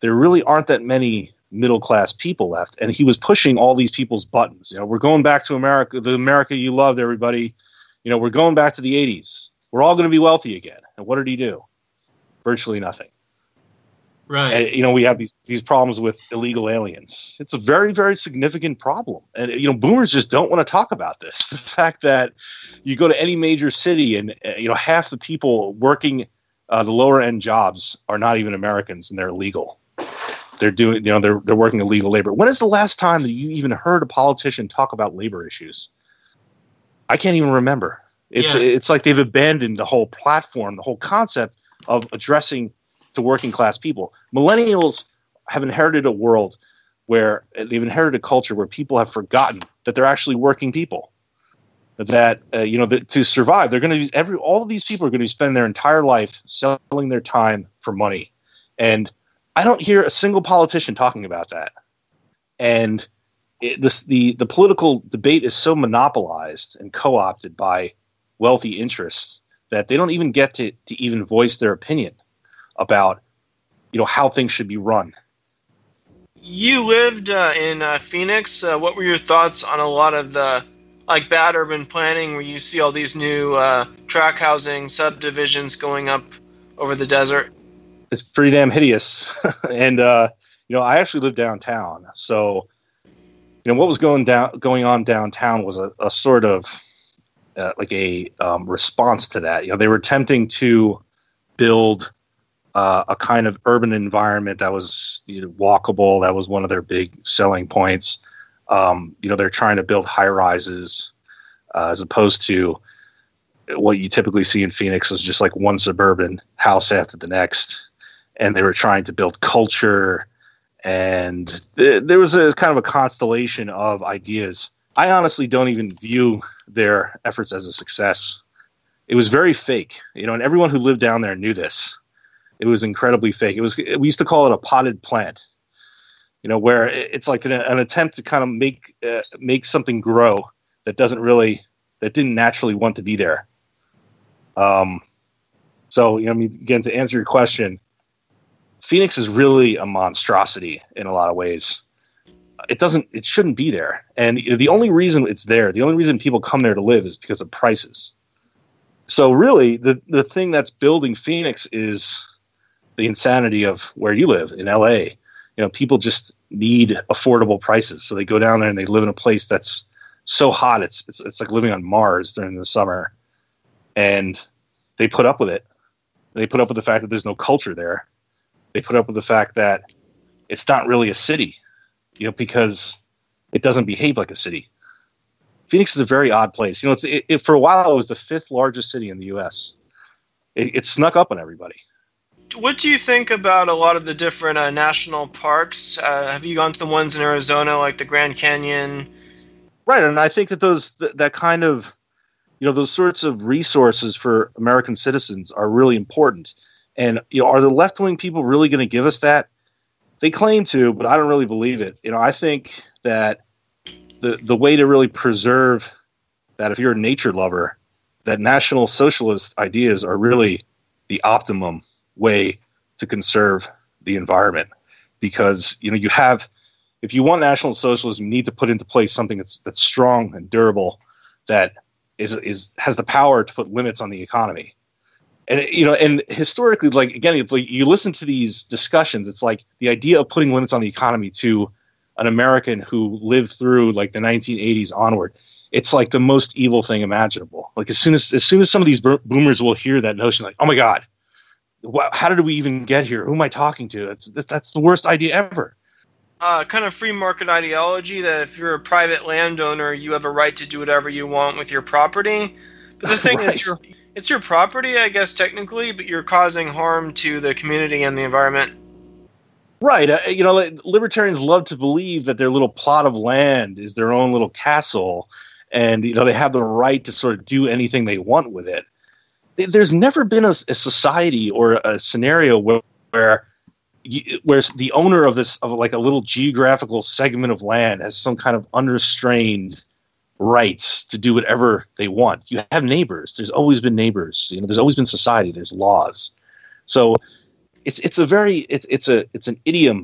there really aren't that many middle-class people left. And he was pushing all these people's buttons. We're going back to America, the America you loved, everybody. We're going back to the 80s. We're all going to be wealthy again. And what did he do? Virtually nothing. Right. And, we have these problems with illegal aliens. It's a very, very significant problem. And, boomers just don't want to talk about this. The fact that you go to any major city and, half the people working the lower end jobs are not even Americans and they're illegal. They're doing, they're working illegal labor. When is the last time that you even heard a politician talk about labor issues? I can't even remember. It's like they've abandoned the whole platform, the whole concept of addressing to working class people. Millennials have inherited a world where they've inherited a culture where people have forgotten that they're actually working people. That to survive, they're going to all of these people are going to spend their entire life selling their time for money, and I don't hear a single politician talking about that. And the political debate is so monopolized and co-opted by wealthy interests that they don't even get to even voice their opinion about how things should be run. You lived in Phoenix. What were your thoughts on a lot of the bad urban planning where you see all these new tract housing subdivisions going up over the desert? It's pretty damn hideous. And I actually live downtown, so what was going on downtown was a sort of response to that. They were attempting to build a kind of urban environment that was walkable. That was one of their big selling points. They're trying to build high rises as opposed to what you typically see in Phoenix is just like one suburban house after the next. And they were trying to build culture, and there was a kind of a constellation of ideas. I honestly don't even view their efforts as a success. It was very fake, and everyone who lived down there knew this. It was incredibly fake. We used to call it a potted plant, where it's like an attempt to kind of make something grow that didn't naturally want to be there. So, again, to answer your question, Phoenix is really a monstrosity in a lot of ways. It shouldn't be there. And the only reason it's there, the only reason people come there to live is because of prices. So really, the thing that's building Phoenix is the insanity of where you live in LA. People just need affordable prices. So they go down there and they live in a place that's so hot. It's like living on Mars during the summer. And they put up with it. They put up with the fact that there's no culture there. They put up with the fact that it's not really a city, because it doesn't behave like a city. Phoenix is a very odd place. For a while, it was the 5th largest city in the U.S. It snuck up on everybody. What do you think about a lot of the different national parks? Have you gone to the ones in Arizona, like the Grand Canyon? Right, and I think that that kind of, those sorts of resources for American citizens are really important. And, are the left-wing people really going to give us that? They claim to, but I don't really believe it. I think that the way to really preserve that, if you're a nature lover, that National Socialist ideas are really the optimum way to conserve the environment. Because, if you want National Socialism, you need to put into place something that's strong and durable, that has the power to put limits on the economy. And and historically, you listen to these discussions, it's like the idea of putting limits on the economy to an American who lived through the 1980s onward, it's like the most evil thing imaginable. Like as soon as some of these boomers will hear that notion, like, oh my God, how did we even get here? Who am I talking to? That's the worst idea ever. Kind of free market ideology that if you're a private landowner, you have a right to do whatever you want with your property. But the thing is, it's your property, I guess, technically, but you're causing harm to the community and the environment. Right. Libertarians love to believe that their little plot of land is their own little castle, and they have the right to sort of do anything they want with it. There's never been a society or a scenario where the owner of a little geographical segment of land has some kind of unrestrained rights to do whatever they want. You have neighbors. There's always been neighbors. There's always been society. There's laws. So it's an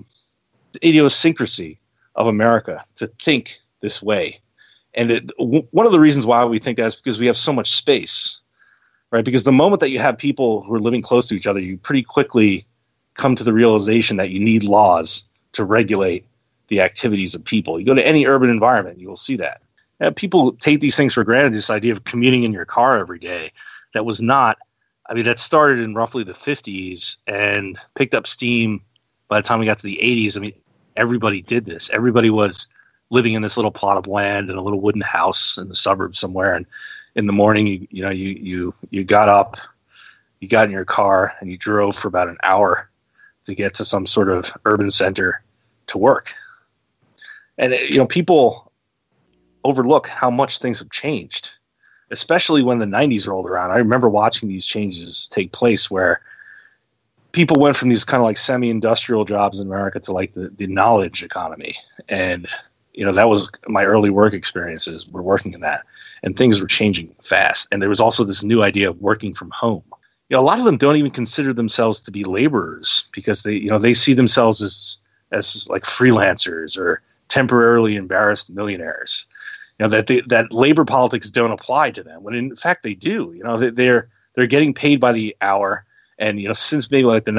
idiosyncrasy of America to think this way. And one of the reasons why we think that is because we have so much space, right? Because the moment that you have people who are living close to each other, you pretty quickly come to the realization that you need laws to regulate the activities of people. You go to any urban environment, you will see that. And people take these things for granted, this idea of commuting in your car every day. That was not, that started in roughly the 50s and picked up steam by the time we got to the 80s. Everybody did this. Everybody was living in this little plot of land in a little wooden house in the suburbs somewhere. And in the morning, you got up, you got in your car, and you drove for about an hour to get to some sort of urban center to work. And, people overlook how much things have changed, especially when the 90s rolled around. I remember watching these changes take place where people went from these kind of like semi-industrial jobs in America to like the knowledge economy. And, that was my early work experiences were working in that. And things were changing fast. And there was also this new idea of working from home. A lot of them don't even consider themselves to be laborers because they see themselves as like freelancers or temporarily embarrassed millionaires. That labor politics don't apply to them, when in fact they do. They're getting paid by the hour, and since maybe like the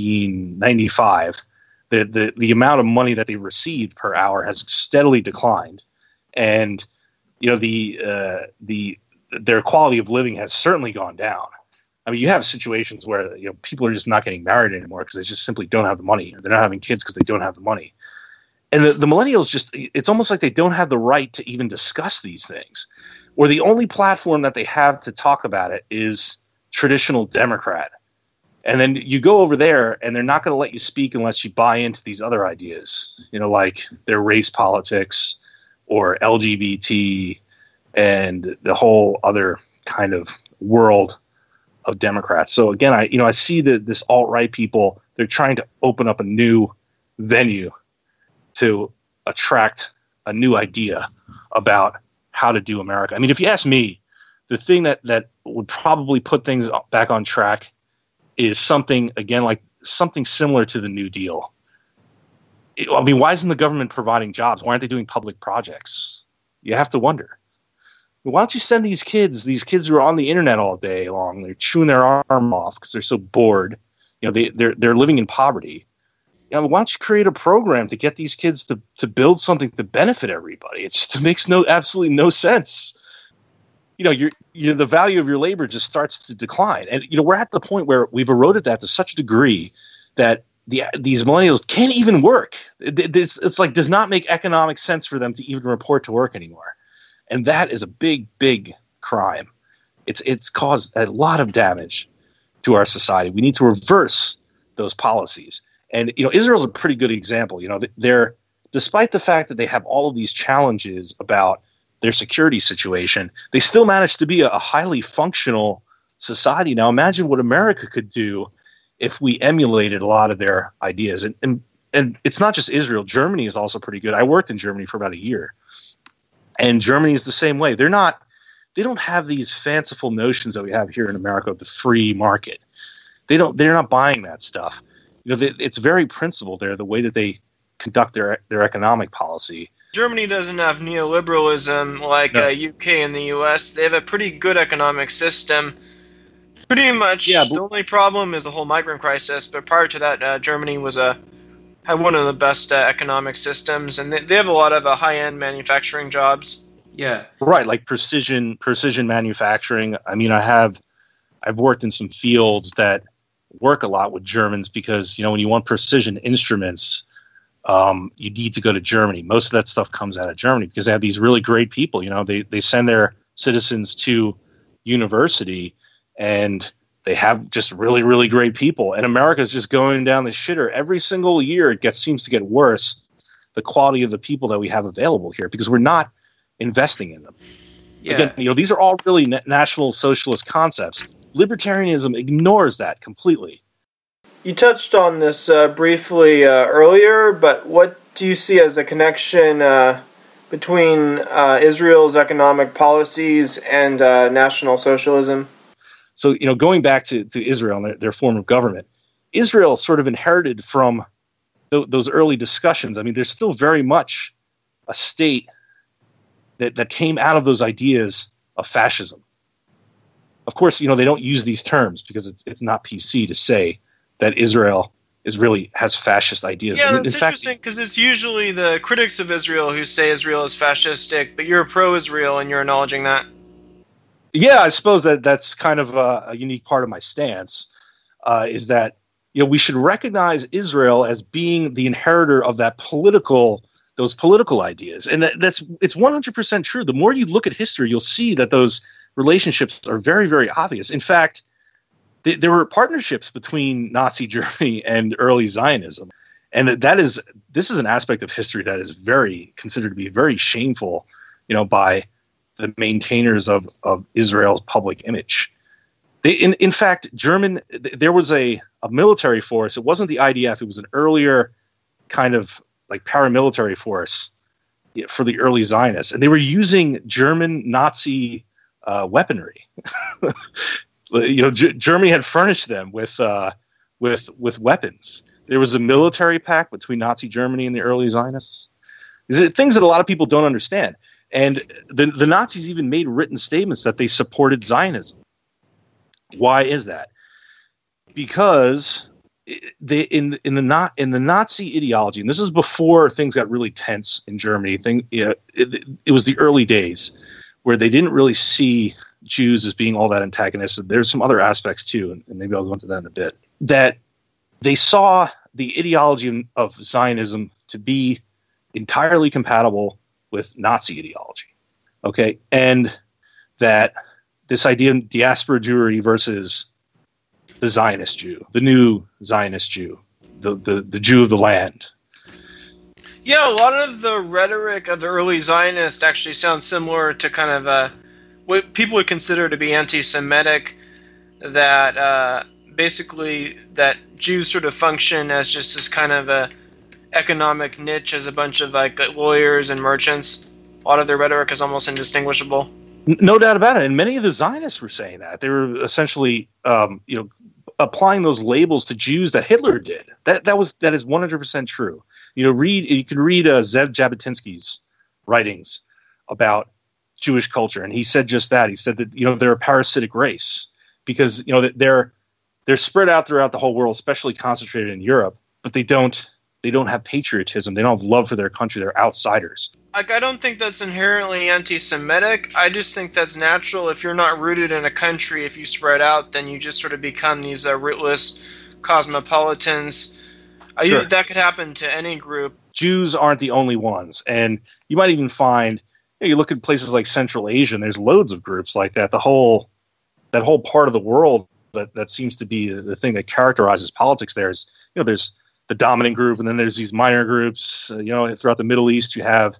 1995, the amount of money that they received per hour has steadily declined, and their quality of living has certainly gone down. You have situations where people are just not getting married anymore because they just simply don't have the money. They're not having kids because they don't have the money. And the millennials it's almost like they don't have the right to even discuss these things, or the only platform that they have to talk about it is traditional Democrat. And then you go over there and they're not going to let you speak unless you buy into these other ideas, like their race politics or LGBT and the whole other kind of world of Democrats. So again, I see that this alt-right people, they're trying to open up a new venue to attract a new idea about how to do America. If you ask me, the thing that would probably put things back on track is something, again, like something similar to the New Deal. Why isn't the government providing jobs? Why aren't they doing public projects? You have to wonder. Why don't you send these kids who are on the internet all day long, they're chewing their arm off because they're so bored. They're living in poverty. Why don't you create a program to get these kids to build something to benefit everybody? It makes absolutely no sense. The value of your labor just starts to decline. And, we're at the point where we've eroded that to such a degree that these millennials can't even work. It's like does not make economic sense for them to even report to work anymore. And that is a big, big crime. It's caused a lot of damage to our society. We need to reverse those policies. And, Israel's a pretty good example. They're, despite the fact that they have all of these challenges about their security situation, they still manage to be a highly functional society. Now, imagine what America could do if we emulated a lot of their ideas. And it's not just Israel. Germany is also pretty good. I worked in Germany for about a year. And Germany is the same way. They don't have these fanciful notions that we have here in America of the free market. They're not buying that stuff. It's very principled there, the way that they conduct their economic policy. Germany doesn't have neoliberalism like UK and the US. They have a pretty good economic system. Pretty much, the only problem is the whole migrant crisis. But prior to that, Germany had one of the best economic systems, and they have a lot of high-end manufacturing jobs. Yeah, right, like precision manufacturing. I've worked in some fields that work a lot with Germans because when you want precision instruments, you need to go to Germany. Most of that stuff comes out of Germany because they have these really great people. They send their citizens to university, and they have just really, really great people. And America's just going down the shitter. Every single year it seems to get worse, the quality of the people that we have available here, because we're not investing in them. Yeah. Again, these are all really national socialist concepts. Libertarianism ignores that completely. You touched on this briefly earlier, but what do you see as a connection between Israel's economic policies and National Socialism? So, going back to Israel and their form of government, Israel sort of inherited from those early discussions. I mean, there's still very much a state that came out of those ideas of fascism. Of course, they don't use these terms because it's not PC to say that Israel has fascist ideas. Yeah, that's interesting because it's usually the critics of Israel who say Israel is fascistic, but you're pro-Israel and you're acknowledging that. Yeah, I suppose that's kind of a unique part of my stance, is that we should recognize Israel as being the inheritor of those political ideas, and it's 100% true. The more you look at history, you'll see that those relationships are very, very obvious. In fact, there were partnerships between Nazi Germany and early Zionism, and this is an aspect of history that is considered to be very shameful, by the maintainers of Israel's public image. In fact, there was a military force. It wasn't the IDF. It was an earlier kind of like paramilitary force for the early Zionists, and they were using German Nazi weaponry. Germany had furnished them with weapons. There was a military pact between Nazi Germany and the early Zionists. These are things that a lot of people don't understand. And the Nazis even made written statements that they supported Zionism. Why is that? Because in the Nazi ideology, and this is before things got really tense in Germany. It was the early days where they didn't really see Jews as being all that antagonistic. There's some other aspects too, and maybe I'll go into that in a bit. That they saw the ideology of Zionism to be entirely compatible with Nazi ideology. Okay, and that this idea of diaspora Jewry versus the Zionist Jew, the new Zionist Jew, the Jew of the land. Yeah, a lot of the rhetoric of the early Zionists actually sounds similar to kind of what people would consider to be anti-Semitic, that basically that Jews sort of function as just this kind of a economic niche as a bunch of like lawyers and merchants. A lot of their rhetoric is almost indistinguishable. No doubt about it. And many of the Zionists were saying that. They were essentially applying those labels to Jews that Hitler did. That is 100% true. You can read Zev Jabotinsky's writings about Jewish culture, and he said just that. He said that they're a parasitic race because they're spread out throughout the whole world, especially concentrated in Europe, but they don't have patriotism. They don't have love for their country. They're outsiders. Like, I don't think that's inherently anti-Semitic. I just think that's natural. If you're not rooted in a country, if you spread out, then you just sort of become these rootless cosmopolitans. Sure. That could happen to any group. Jews aren't the only ones. And you might even find, you look at places like Central Asia, and there's loads of groups like that. That whole part of the world that seems to be the thing that characterizes politics there is, there's the dominant group, and then there's these minor groups. Throughout the Middle East, you have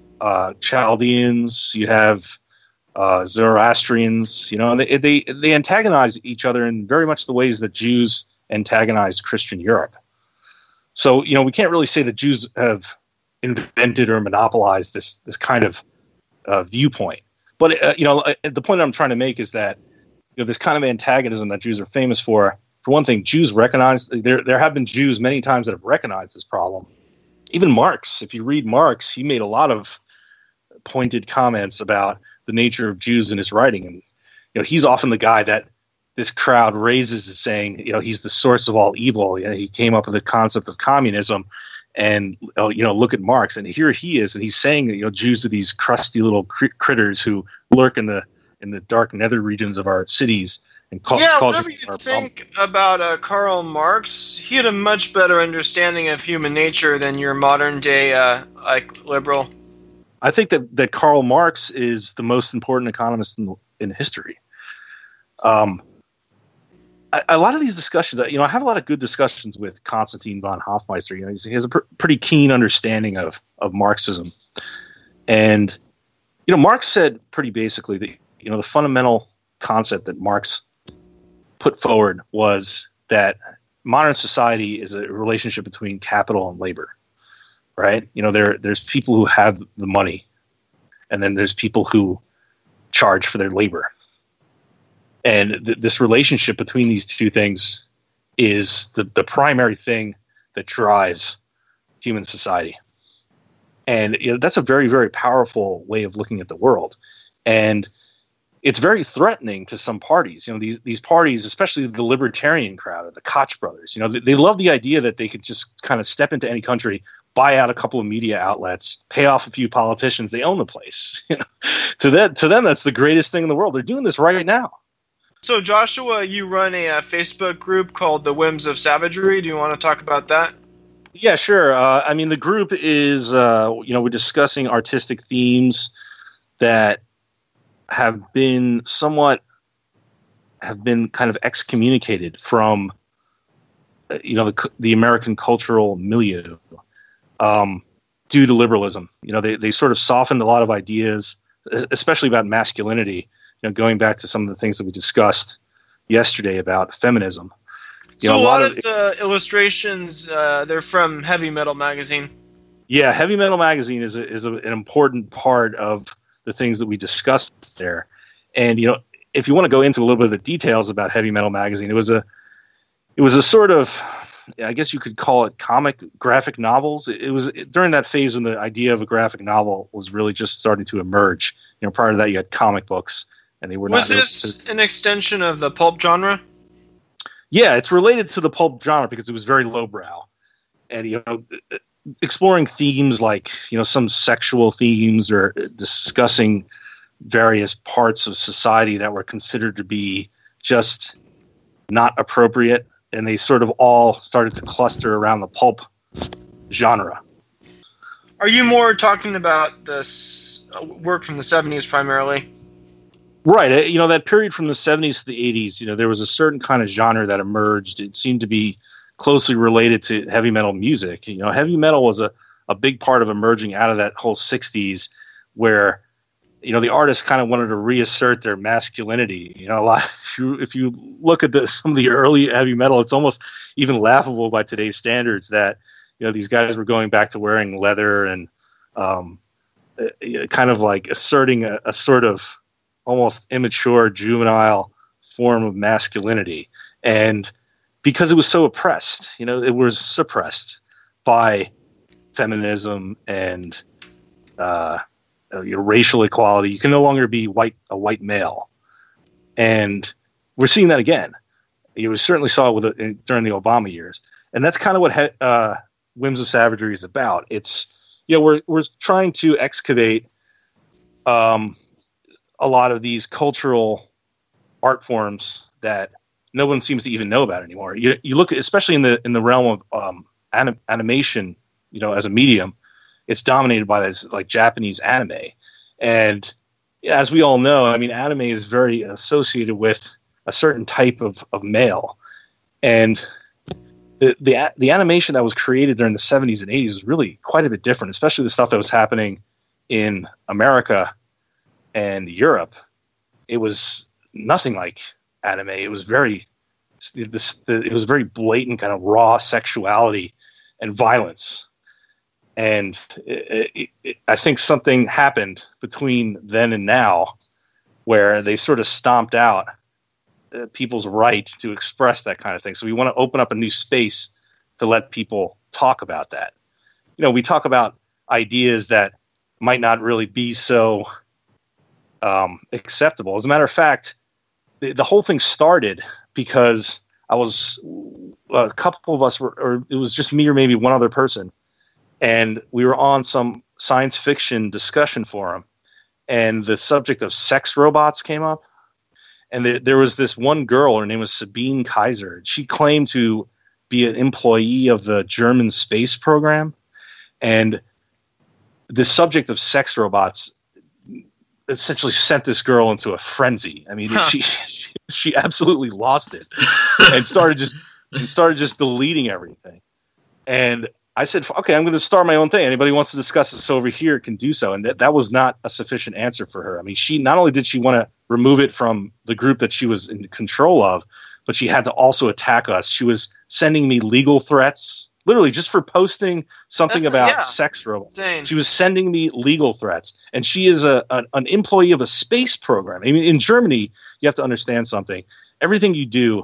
Chaldeans, you have Zoroastrians, and they antagonize each other in very much the ways that Jews antagonized Christian Europe. So, we can't really say that Jews have invented or monopolized this kind of viewpoint. But, the point I'm trying to make is that, this kind of antagonism that Jews are famous for one thing, Jews recognize, there have been Jews many times that have recognized this problem. Even Marx, if you read Marx, he made a lot of pointed comments about the nature of Jews in his writing. And, he's often the guy that this crowd raises as saying, he's the source of all evil. He came up with the concept of communism, and, look at Marx. And here he is, and he's saying that, Jews are these crusty little critters who lurk in the dark nether regions of our cities. Whatever you think about Karl Marx, he had a much better understanding of human nature than your modern day liberal. I think that Karl Marx is the most important economist in history. A lot of these discussions, I have a lot of good discussions with Konstantin von Hofmeister. He has a pretty keen understanding of Marxism, and Marx said pretty basically that the fundamental concept that Marx put forward was that modern society is a relationship between capital and labor, right? There's people who have the money, and then there's people who charge for their labor. And this relationship between these two things is the primary thing that drives human society. And that's a very, very powerful way of looking at the world. And it's very threatening to some parties. These parties, especially the libertarian crowd or the Koch brothers, they love the idea that they could just kind of step into any country, buy out a couple of media outlets, pay off a few politicians. They own the place. To them, that's the greatest thing in the world. They're doing this right now. So, Joshua, you run a Facebook group called The Whims of Savagery. Do you want to talk about that? Yeah, sure. The group is, we're discussing artistic themes that have been kind of excommunicated from, the American cultural milieu due to liberalism. They sort of softened a lot of ideas, especially about masculinity, going back to some of the things that we discussed yesterday about feminism. So a lot of the illustrations, they're from Heavy Metal Magazine. Yeah, Heavy Metal Magazine is an important part of the things that we discussed there. And if you want to go into a little bit of the details about Heavy Metal Magazine, it was a sort of, I guess you could call it comic graphic novels. It was during that phase when the idea of a graphic novel was really just starting to emerge. Prior to that, you had comic books, and they were not. Was this an extension of the pulp genre? Yeah, it's related to the pulp genre because it was very lowbrow, and exploring themes like some sexual themes or discussing various parts of society that were considered to be just not appropriate, and they sort of all started to cluster around the pulp genre. Are you more talking about this work from the 70s primarily? Right. That period from the 70s to the 80s, there was a certain kind of genre that emerged. It seemed to be closely related to heavy metal music. Heavy metal was a big part of emerging out of that whole 60s where, the artists kind of wanted to reassert their masculinity. A lot. If you look at some of the early heavy metal, it's almost even laughable by today's standards that, these guys were going back to wearing leather and kind of like asserting a sort of almost immature, juvenile form of masculinity. And because it was so oppressed, it was suppressed by feminism and racial equality. You can no longer be a white male. And we're seeing that again. We certainly saw it during the Obama years. And that's kind of what Whims of Savagery is about. It's, we're trying to excavate a lot of these cultural art forms that no one seems to even know about anymore. You look at, especially in the realm of animation, as a medium, it's dominated by this like Japanese anime. And as we all know, anime is very associated with a certain type of male. And the animation that was created during the 70s and 80s was really quite a bit different, especially the stuff that was happening in America and Europe. It was nothing like anime. It was very blatant kind of raw sexuality and violence. And I think something happened between then and now where they sort of stomped out people's right to express that kind of thing. So we want to open up a new space to let people talk about that. We talk about ideas that might not really be so acceptable. As a matter of fact, the whole thing started because a couple of us or it was just me or maybe one other person, and we were on some science fiction discussion forum, and the subject of sex robots came up. And there was this one girl, her name was Sabine Kaiser. She claimed to be an employee of the German space program. And the subject of sex robots essentially sent this girl into a frenzy. She absolutely lost it and started just deleting everything. And I said, okay, I'm going to start my own thing. Anybody who wants to discuss this over here can do so. And that was not a sufficient answer for her. She not only did she want to remove it from the group that she was in control of, but she had to also attack us. She was sending me legal threats, literally just for posting something about sex robots. Insane. She was sending me legal threats. And she is an employee of a space program. In Germany, you have to understand something. Everything you do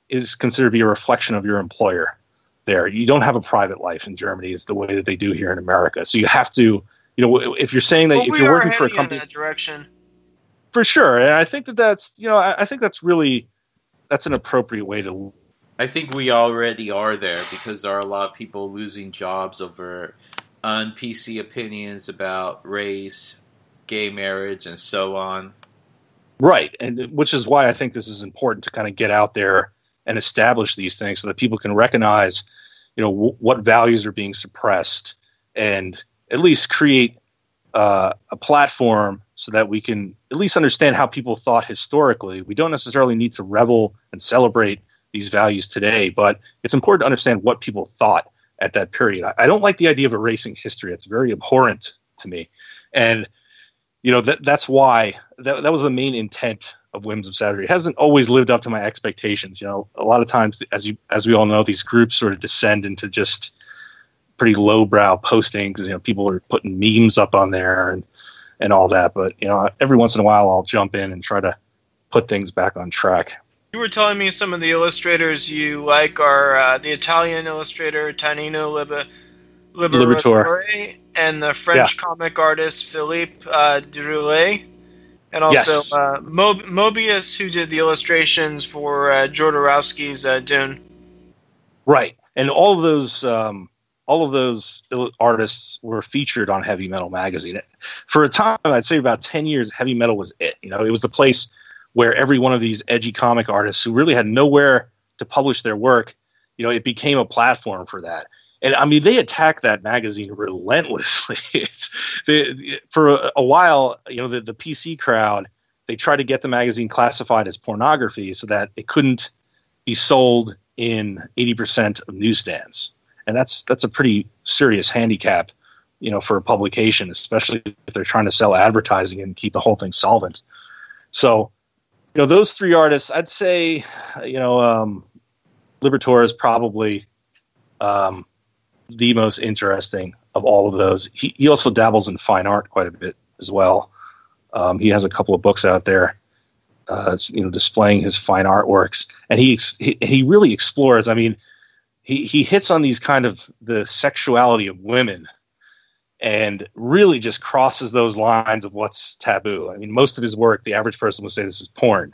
is considered to be a reflection of your employer there. You don't have a private life in Germany is the way that they do here in America. So you have to, if you're saying that if you're working for a company, in that direction. For sure. And I think that's, I think that's an appropriate way to. I think we already are there because there are a lot of people losing jobs over un-PC opinions about race, gay marriage, and so on. Right, and which is why I think this is important to kind of get out there and establish these things so that people can recognize, what values are being suppressed, and at least create a platform so that we can at least understand how people thought historically. We don't necessarily need to revel and celebrate these values today, but it's important to understand what people thought at that period. I don't like the idea of erasing history. It's very abhorrent to me, and that's why that was the main intent of Whims of Savagery. It hasn't always lived up to my expectations. A lot of times, as we all know, these groups sort of descend into just pretty lowbrow postings. People are putting memes up on there and all that. But every once in a while, I'll jump in and try to put things back on track. You were telling me some of the illustrators you like are the Italian illustrator Tanino Liberatore and the French comic artist Philippe Deroulet, and also Mobius, who did the illustrations for Jodorowsky's Dune. Right, and all of those artists were featured on Heavy Metal magazine. For a time, I'd say about 10 years, Heavy Metal was it. It was the place where every one of these edgy comic artists who really had nowhere to publish their work, it became a platform for that. And I mean, they attacked that magazine relentlessly. For a while, the PC crowd, they tried to get the magazine classified as pornography so that it couldn't be sold in 80% of newsstands. And that's a pretty serious handicap, for a publication, especially if they're trying to sell advertising and keep the whole thing solvent. So, those three artists, I'd say, Liberatore is probably the most interesting of all of those. He also dabbles in fine art quite a bit as well. He has a couple of books out there, displaying his fine artworks, and he really explores. I mean, he hits on these kind of the sexuality of women, and really just crosses those lines of what's taboo. I mean, most of his work, the average person would say this is porn.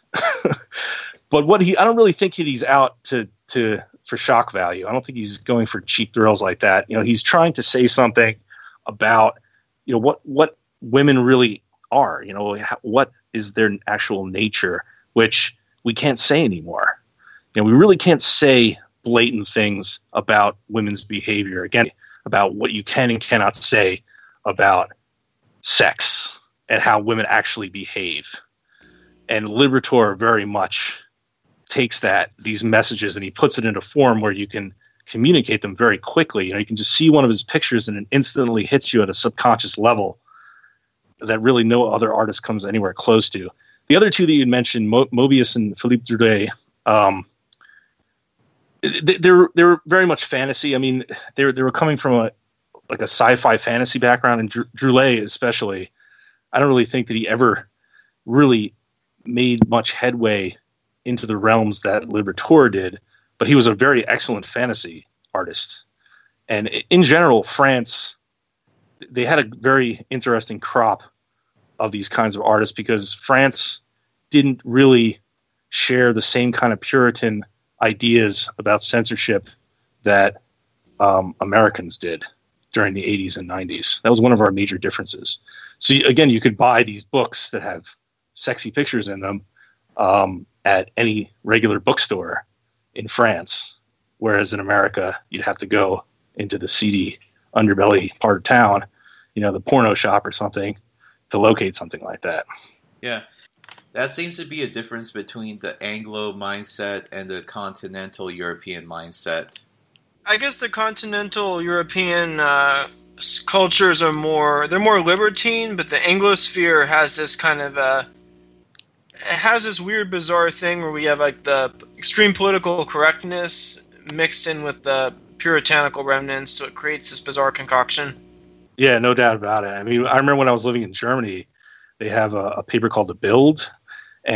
But I don't really think he's out for shock value. I don't think he's going for cheap thrills like that. He's trying to say something about, what women really are, what is their actual nature, which we can't say anymore. We really can't say blatant things about women's behavior. Again, about what you can and cannot say about sex and how women actually behave. And Liberatore very much takes these messages, and he puts it into form where you can communicate them very quickly. You can just see one of his pictures and it instantly hits you at a subconscious level that really no other artist comes anywhere close to. The other two that you mentioned, Mobius and Philippe Deroulet, they're very much fantasy. I mean, they were coming from a sci-fi fantasy background, and Deroulet especially. I don't really think that he ever really made much headway into the realms that Liberatore did, but he was a very excellent fantasy artist. And in general, France, they had a very interesting crop of these kinds of artists because France didn't really share the same kind of Puritan ideas about censorship that Americans did during the 80s and 90s. That was one of our major differences. So again, you could buy these books that have sexy pictures in them at any regular bookstore in France, whereas in America, you'd have to go into the seedy underbelly part of town, the porno shop or something, to locate something like that. Yeah. That seems to be a difference between the Anglo mindset and the continental European mindset. I guess the continental European cultures are more libertine, but the Anglosphere has this kind of it has this weird, bizarre thing where we have like the extreme political correctness mixed in with the puritanical remnants, so it creates this bizarre concoction. Yeah, no doubt about it. I mean, I remember when I was living in Germany, they have a paper called The Bild, and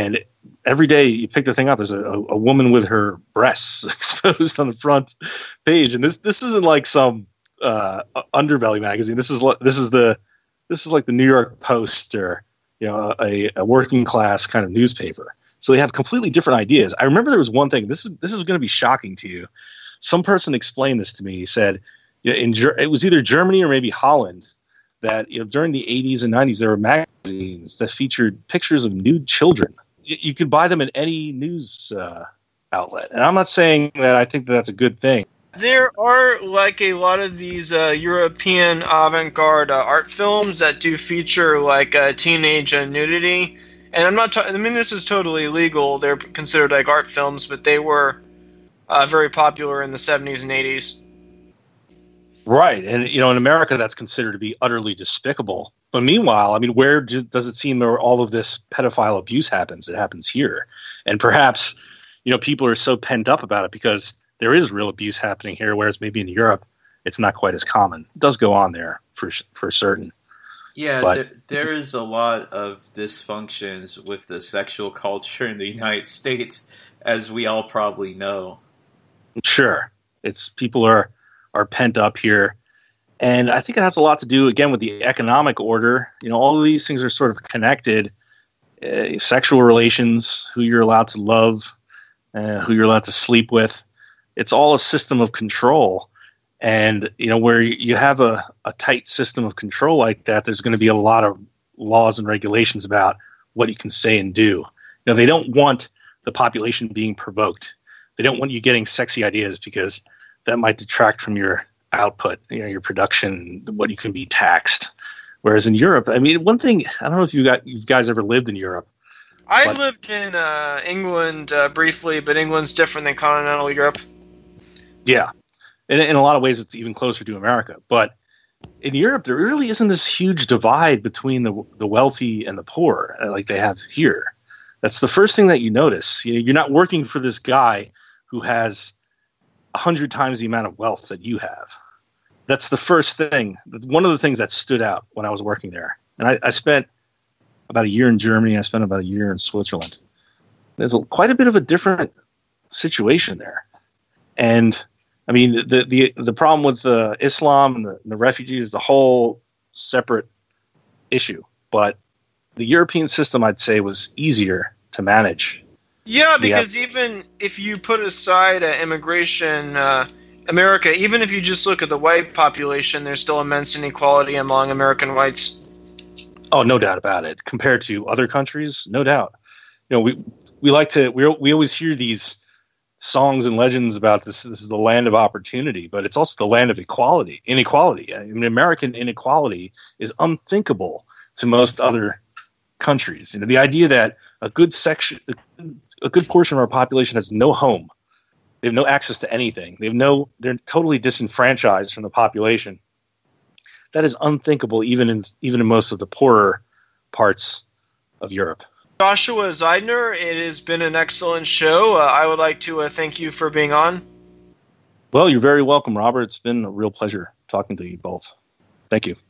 every day you pick the thing up, there's a woman with her breasts exposed on the front page, and this isn't like some underbelly magazine. This is like the New York Post or a working class kind of newspaper. So they have completely different ideas. I remember there was one thing. This is going to be shocking to you. Some person explained this to me. He said, it was either Germany or maybe Holland that during the 80s and 90s there were magazines that featured pictures of nude children. You could buy them in any news outlet, and I'm not saying that I think that's a good thing. There are like a lot of these European avant-garde art films that do feature like teenage nudity, and I'm not. I mean, this is totally legal. They're considered like art films, but they were very popular in the 70s and 80s. Right, and in America that's considered to be utterly despicable. But meanwhile, I mean, where does it seem where all of this pedophile abuse happens? It happens here, and perhaps people are so pent up about it because there is real abuse happening here, whereas maybe in Europe it's not quite as common. It does go on there for certain. Yeah, but there is a lot of dysfunctions with the sexual culture in the United States, as we all probably know. Sure, it's people are pent up here, and I think it has a lot to do again with the economic order. All of these things are sort of connected. Sexual relations, who you're allowed to love, who you're allowed to sleep with. It's all a system of control. And, where you have a tight system of control like that, there's going to be a lot of laws and regulations about what you can say and do. They don't want the population being provoked. They don't want you getting sexy ideas because that might detract from your output, your production, what you can be taxed. Whereas in Europe, I mean, one thing, I don't know if you guys ever lived in Europe. I lived in England briefly, but England's different than continental Europe. Yeah. In a lot of ways, it's even closer to America. But in Europe, there really isn't this huge divide between the wealthy and the poor like they have here. That's the first thing that you notice. You're not working for this guy who has 100 times the amount of wealth that you have. That's the first thing. One of the things that stood out when I was working there. And I spent about a year in Germany. I spent about a year in Switzerland. There's quite a bit of a different situation there. And I mean, the problem with Islam and the refugees is a whole separate issue. But the European system, I'd say, was easier to manage. Yeah, because even if you put aside immigration, America, even if you just look at the white population, there's still immense inequality among American whites. Oh, no doubt about it. Compared to other countries, no doubt. We always hear these songs and legends about this is the land of opportunity, but it's also the land of inequality. I mean, American inequality is unthinkable to most other countries. The idea that a good portion of our population has no home, they have no access to anything, they're totally disenfranchised from the population. That is unthinkable, even in most of the poorer parts of Europe. Joshua Zeidner, it has been an excellent show. I would like to thank you for being on. Well, you're very welcome, Robert. It's been a real pleasure talking to you both. Thank you.